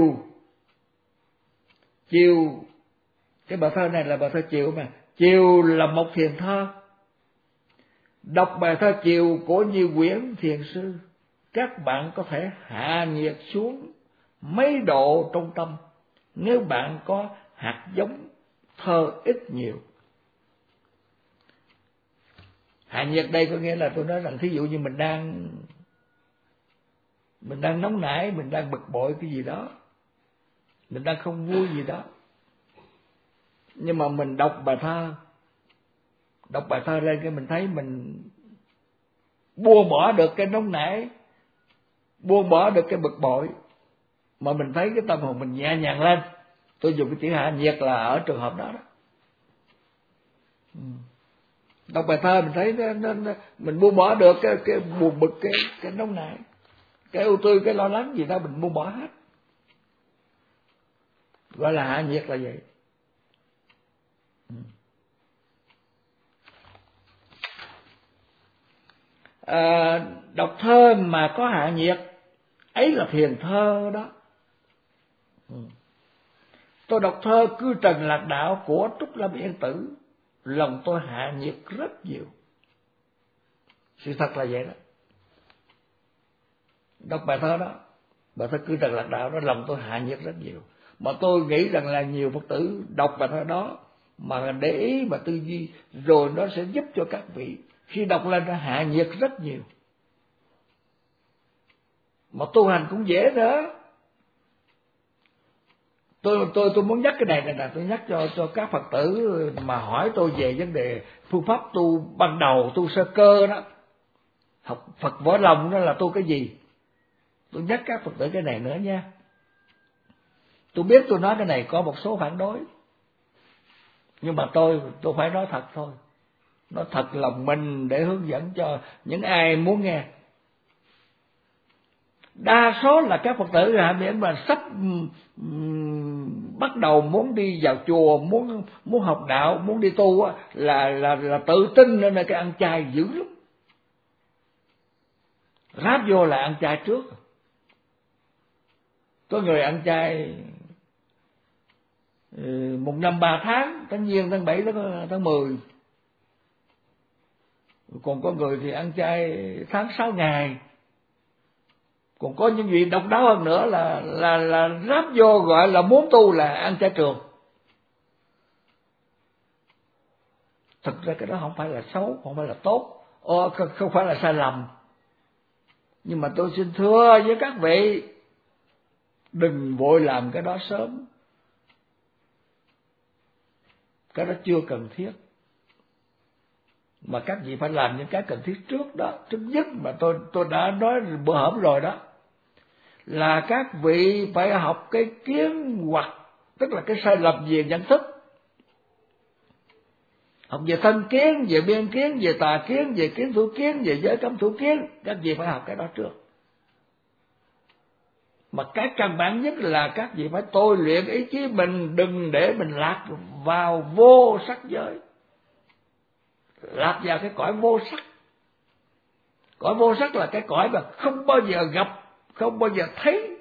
chiều cái bài thơ này là bài thơ chiều mà. Chiều là một thiền thơ. Đọc bài thơ chiều của Như Quyển thiền sư, các bạn có thể hạ nhiệt xuống mấy độ trong tâm nếu bạn có hạt giống thơ ít nhiều. Hạ nhiệt đây có nghĩa là tôi nói rằng thí dụ như mình đang nóng nảy, mình đang bực bội cái gì đó, mình đang không vui gì đó, nhưng mà mình đọc bài thơ lên cái mình thấy mình buông bỏ được cái nóng nảy, buông bỏ được cái bực bội, mà mình thấy cái tâm hồn mình nhẹ nhàng lên. Tôi dùng cái chữ hạ nhiệt là ở trường hợp đó đó. Đọc bài thơ mình thấy mình buông bỏ được cái buồn bực, cái nóng nảy, cái ưu tư, cái lo lắng gì đó mình buông bỏ hết, gọi là hạ nhiệt là vậy. Đọc thơ mà có hạ nhiệt ấy là thiền thơ đó. Tôi đọc thơ Cư Trần Lạc Đạo của Trúc Lâm Yên Tử, lòng tôi hạ nhiệt rất nhiều. Sự thật là vậy đó. Đọc bài thơ đó, bài thơ Cư Trần Lạc Đạo đó, lòng tôi hạ nhiệt rất nhiều. Mà tôi nghĩ rằng là nhiều Phật tử đọc bài thơ đó mà để ý mà tư duy, rồi nó sẽ giúp cho các vị khi đọc lên nó hạ nhiệt rất nhiều. Mà tu hành cũng dễ nữa. Tôi muốn nhắc cái này là tôi nhắc cho các Phật tử mà hỏi tôi về vấn đề phương pháp tu ban đầu, tu sơ cơ đó, học Phật võ lòng đó là tu cái gì. Tôi nhắc các Phật tử cái này nữa nha. Tôi biết tôi nói cái này có một số phản đối, nhưng mà tôi phải nói thật thôi, nói thật lòng mình để hướng dẫn cho những ai muốn nghe. Đa số là các Phật tử hạ miễn mà sắp bắt đầu muốn đi vào chùa, muốn học đạo, muốn đi tu là tự tin nên là cái ăn chay dữ lắm. Ráp vô là ăn chay trước. Có người ăn chay mùng 5 3 tháng, tháng Giêng, tháng 7, tháng 10. Còn có người thì ăn chay tháng 6 ngày. Còn có những vị độc đáo hơn nữa là ráp vô gọi là muốn tu là ăn chay trường. Thực ra cái đó không phải là xấu, không phải là tốt, không phải là sai lầm. Nhưng mà tôi xin thưa với các vị, đừng vội làm cái đó sớm. Cái đó chưa cần thiết. Mà các vị phải làm những cái cần thiết trước đó. Trước nhất mà tôi đã nói bữa hổm rồi đó, là các vị phải học cái kiến hoặc, tức là cái sai lầm về nhận thức. Học về thân kiến, về biên kiến, về tà kiến, về kiến thủ kiến, về giới cấm thủ kiến. Các vị phải học cái đó trước. Mà cái căn bản nhất là các vị phải tôi luyện ý chí mình, đừng để mình lạc vào vô sắc giới, lạc vào cái cõi vô sắc. Cõi vô sắc là cái cõi mà không bao giờ gặp, không bao giờ thấy,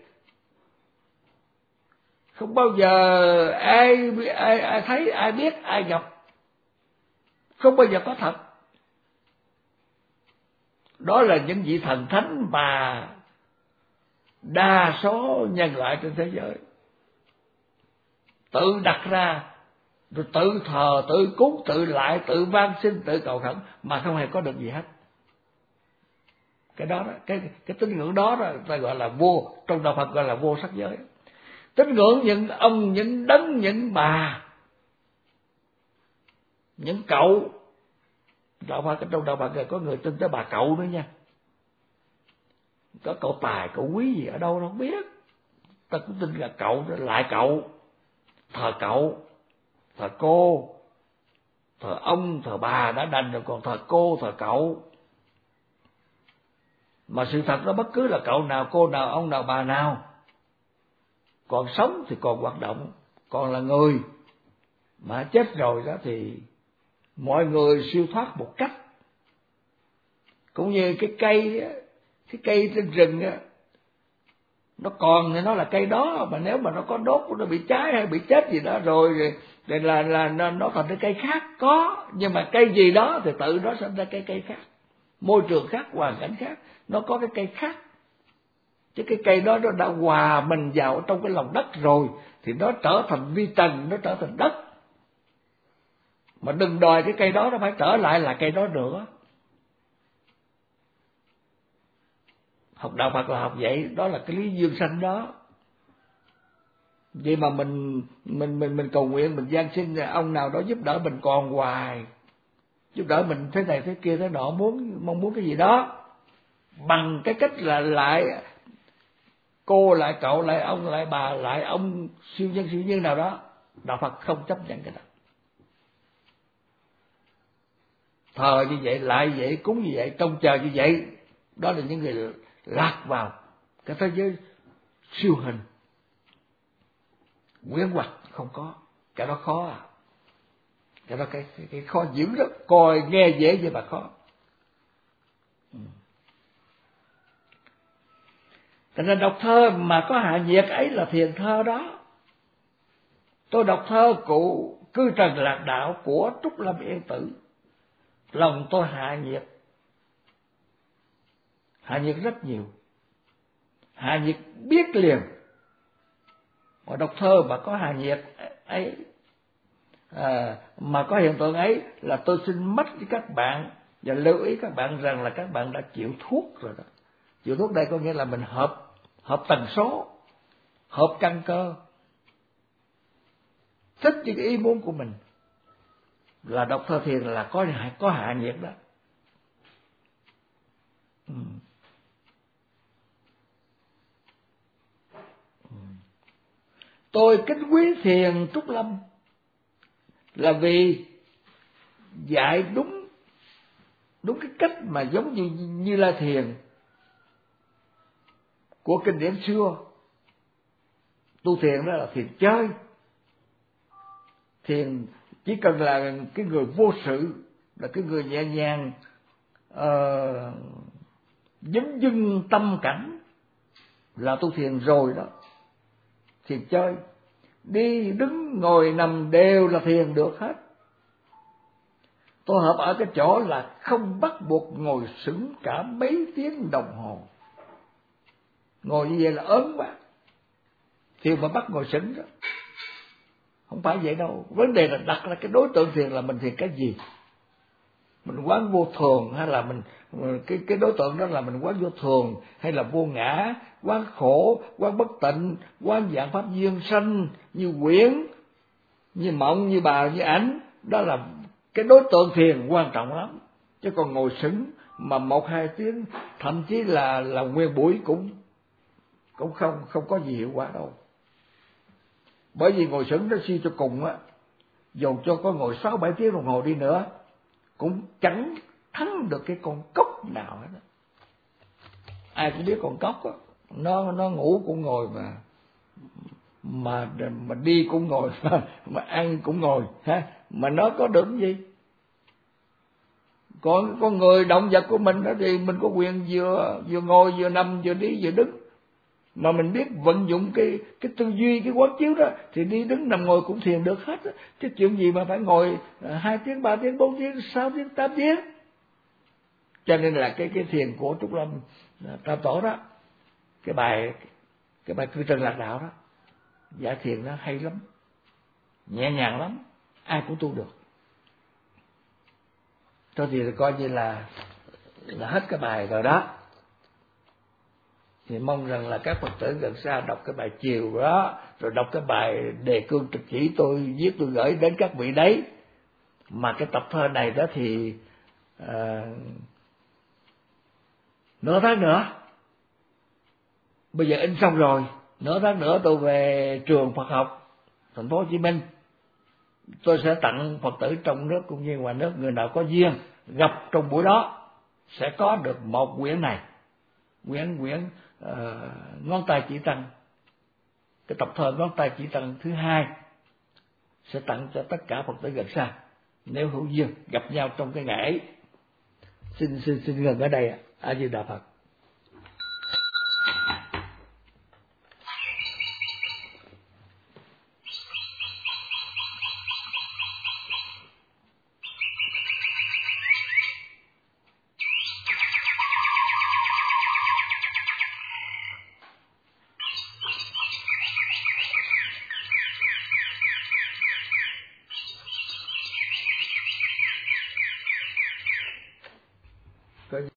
không bao giờ ai thấy, ai biết, ai gặp, không bao giờ có thật. Đó là những vị thần thánh mà đa số nhân loại trên thế giới tự đặt ra, rồi tự thờ, tự cúng, tự lại, tự van xin, tự cầu khẩn mà không hề có được gì hết. Cái đó, cái tín ngưỡng đó ta gọi là vô, trong đạo Phật gọi là vô sắc giới. Tín ngưỡng những ông, những đấng, những bà, những cậu. Đạo Phật, trong đạo Phật có người tin tới bà cậu nữa nha. Có cậu tài, cậu quý gì ở đâu đâu không biết. Ta cũng tin là cậu, lại cậu, thờ cậu, thờ cô, thờ ông, thờ bà đã đành rồi, còn thờ cô, thờ cậu. Mà sự thật đó, bất cứ là cậu nào, cô nào, ông nào, bà nào còn sống thì còn hoạt động, còn là người. Mà chết rồi đó thì mọi người siêu thoát một cách. Cũng như cái cây trên rừng á, nó còn thì nó là cây đó, mà nếu mà nó có đốt, nó bị cháy hay bị chết gì đó rồi là nó thành cái cây khác có. Nhưng mà cây gì đó thì tự nó sinh ra cây khác, môi trường khác, hoàn cảnh khác, nó có cái cây khác. Chứ cái cây đó nó đã hòa mình vào trong cái lòng đất rồi thì nó trở thành vi trần, nó trở thành đất. Mà đừng đòi cái cây đó nó phải trở lại là cây đó nữa. Học đạo Phật là học vậy, đó là cái lý dương sanh đó. Vậy mà mình cầu nguyện, mình van xin ông nào đó giúp đỡ mình còn hoài, giúp đỡ mình thế này thế kia thế nọ, mong muốn cái gì đó, bằng cái cách là lại cô, lại cậu, lại ông, lại bà, lại ông siêu nhân nào đó. Đạo Phật không chấp nhận cái đó. Thờ như vậy, lại vậy, cúng như vậy, trông chờ như vậy, đó là những người lạc vào cái thế giới siêu hình, quyến hoặc không có. Cái đó khó à. Cái đó cái khó dữ lắm, coi nghe dễ vậy mà khó. Cho nên đọc thơ mà có hạ nhiệt ấy là thiền thơ đó. Tôi đọc thơ cụ Cư Trần Lạc Đạo của Trúc Lâm Yên Tử, lòng tôi hạ nhiệt rất nhiều, hạ nhiệt biết liền. Mà đọc thơ mà có hạ nhiệt ấy, mà có hiện tượng ấy là tôi xin mất với các bạn và lưu ý các bạn rằng là các bạn đã chịu thuốc rồi đó. Chịu thuốc đây có nghĩa là mình hợp tần số, hợp căn cơ, thích những ý muốn của mình, là đọc thơ thiền là có hạ nhiệt đó. Tôi kính quý thiền Trúc Lâm là vì dạy đúng cái cách mà giống như là thiền của kinh điển xưa. Tu thiền đó là thiền chơi. Thiền chỉ cần là cái người vô sự, là cái người nhẹ nhàng, dấn dưng tâm cảnh là tu thiền rồi đó. Thiền chơi, đi đứng ngồi nằm đều là thiền được hết. Tôi hợp ở cái chỗ là không bắt buộc ngồi sững cả mấy tiếng đồng hồ. Ngồi như vậy là ớn quá, thiền mà bắt ngồi sững đó. Không phải vậy đâu. Vấn đề là đặt ra cái đối tượng thiền là mình thiền cái gì. mình quán vô thường, hay là mình cái đối tượng đó là mình quán vô thường hay là vô ngã, quán khổ, quán bất tịnh, quán dạng pháp duyên sanh như quyển, như mộng, như bà, như ảnh. Đó là cái đối tượng thiền quan trọng lắm. Chứ còn ngồi sững mà 1-2 tiếng, thậm chí là nguyên buổi cũng không có gì hiệu quả đâu. Bởi vì ngồi sững nó suy cho cùng á, dù cho có ngồi 6-7 tiếng đồng hồ đi nữa cũng chẳng thắng được cái con cóc nào hết. Ai cũng biết con cóc á, nó ngủ cũng ngồi, mà đi cũng ngồi, mà ăn cũng ngồi ha, mà nó có được cái gì? Còn con người động vật của mình đó thì mình có quyền vừa ngồi, vừa nằm, vừa đi, vừa đứng. Mà mình biết vận dụng cái tư duy, cái quán chiếu đó thì đi đứng nằm ngồi cũng thiền được hết. Chứ chuyện gì mà phải ngồi 2 tiếng, 3 tiếng, 4 tiếng, 6 tiếng, 8 tiếng. Cho nên là cái thiền của Trúc Lâm Tam Tổ đó, cái bài Cư Trần Lạc Đạo đó, giải thiền nó hay lắm, nhẹ nhàng lắm, ai cũng tu được. Thôi thì coi như là hết cái bài rồi đó. Thì mong rằng là các Phật tử gần xa đọc cái bài chiều đó, rồi đọc cái bài đề cương trực chỉ tôi viết, tôi gửi đến các vị đấy. Mà cái tập thơ này đó thì nửa tháng nữa, bây giờ in xong rồi, nửa tháng nữa tôi về trường Phật học thành phố Hồ Chí Minh, tôi sẽ tặng Phật tử trong nước cũng như ngoài nước, người nào có duyên gặp trong buổi đó sẽ có được một quyển này, quyển Ngón Tay Chỉ Tăng, cái tập thơ Ngón Tay Chỉ Tăng thứ 2 sẽ tặng cho tất cả Phật tử gần xa, nếu hữu duyên gặp nhau trong cái ngày ấy. Xin ngừng ở đây. A Di Đà Phật.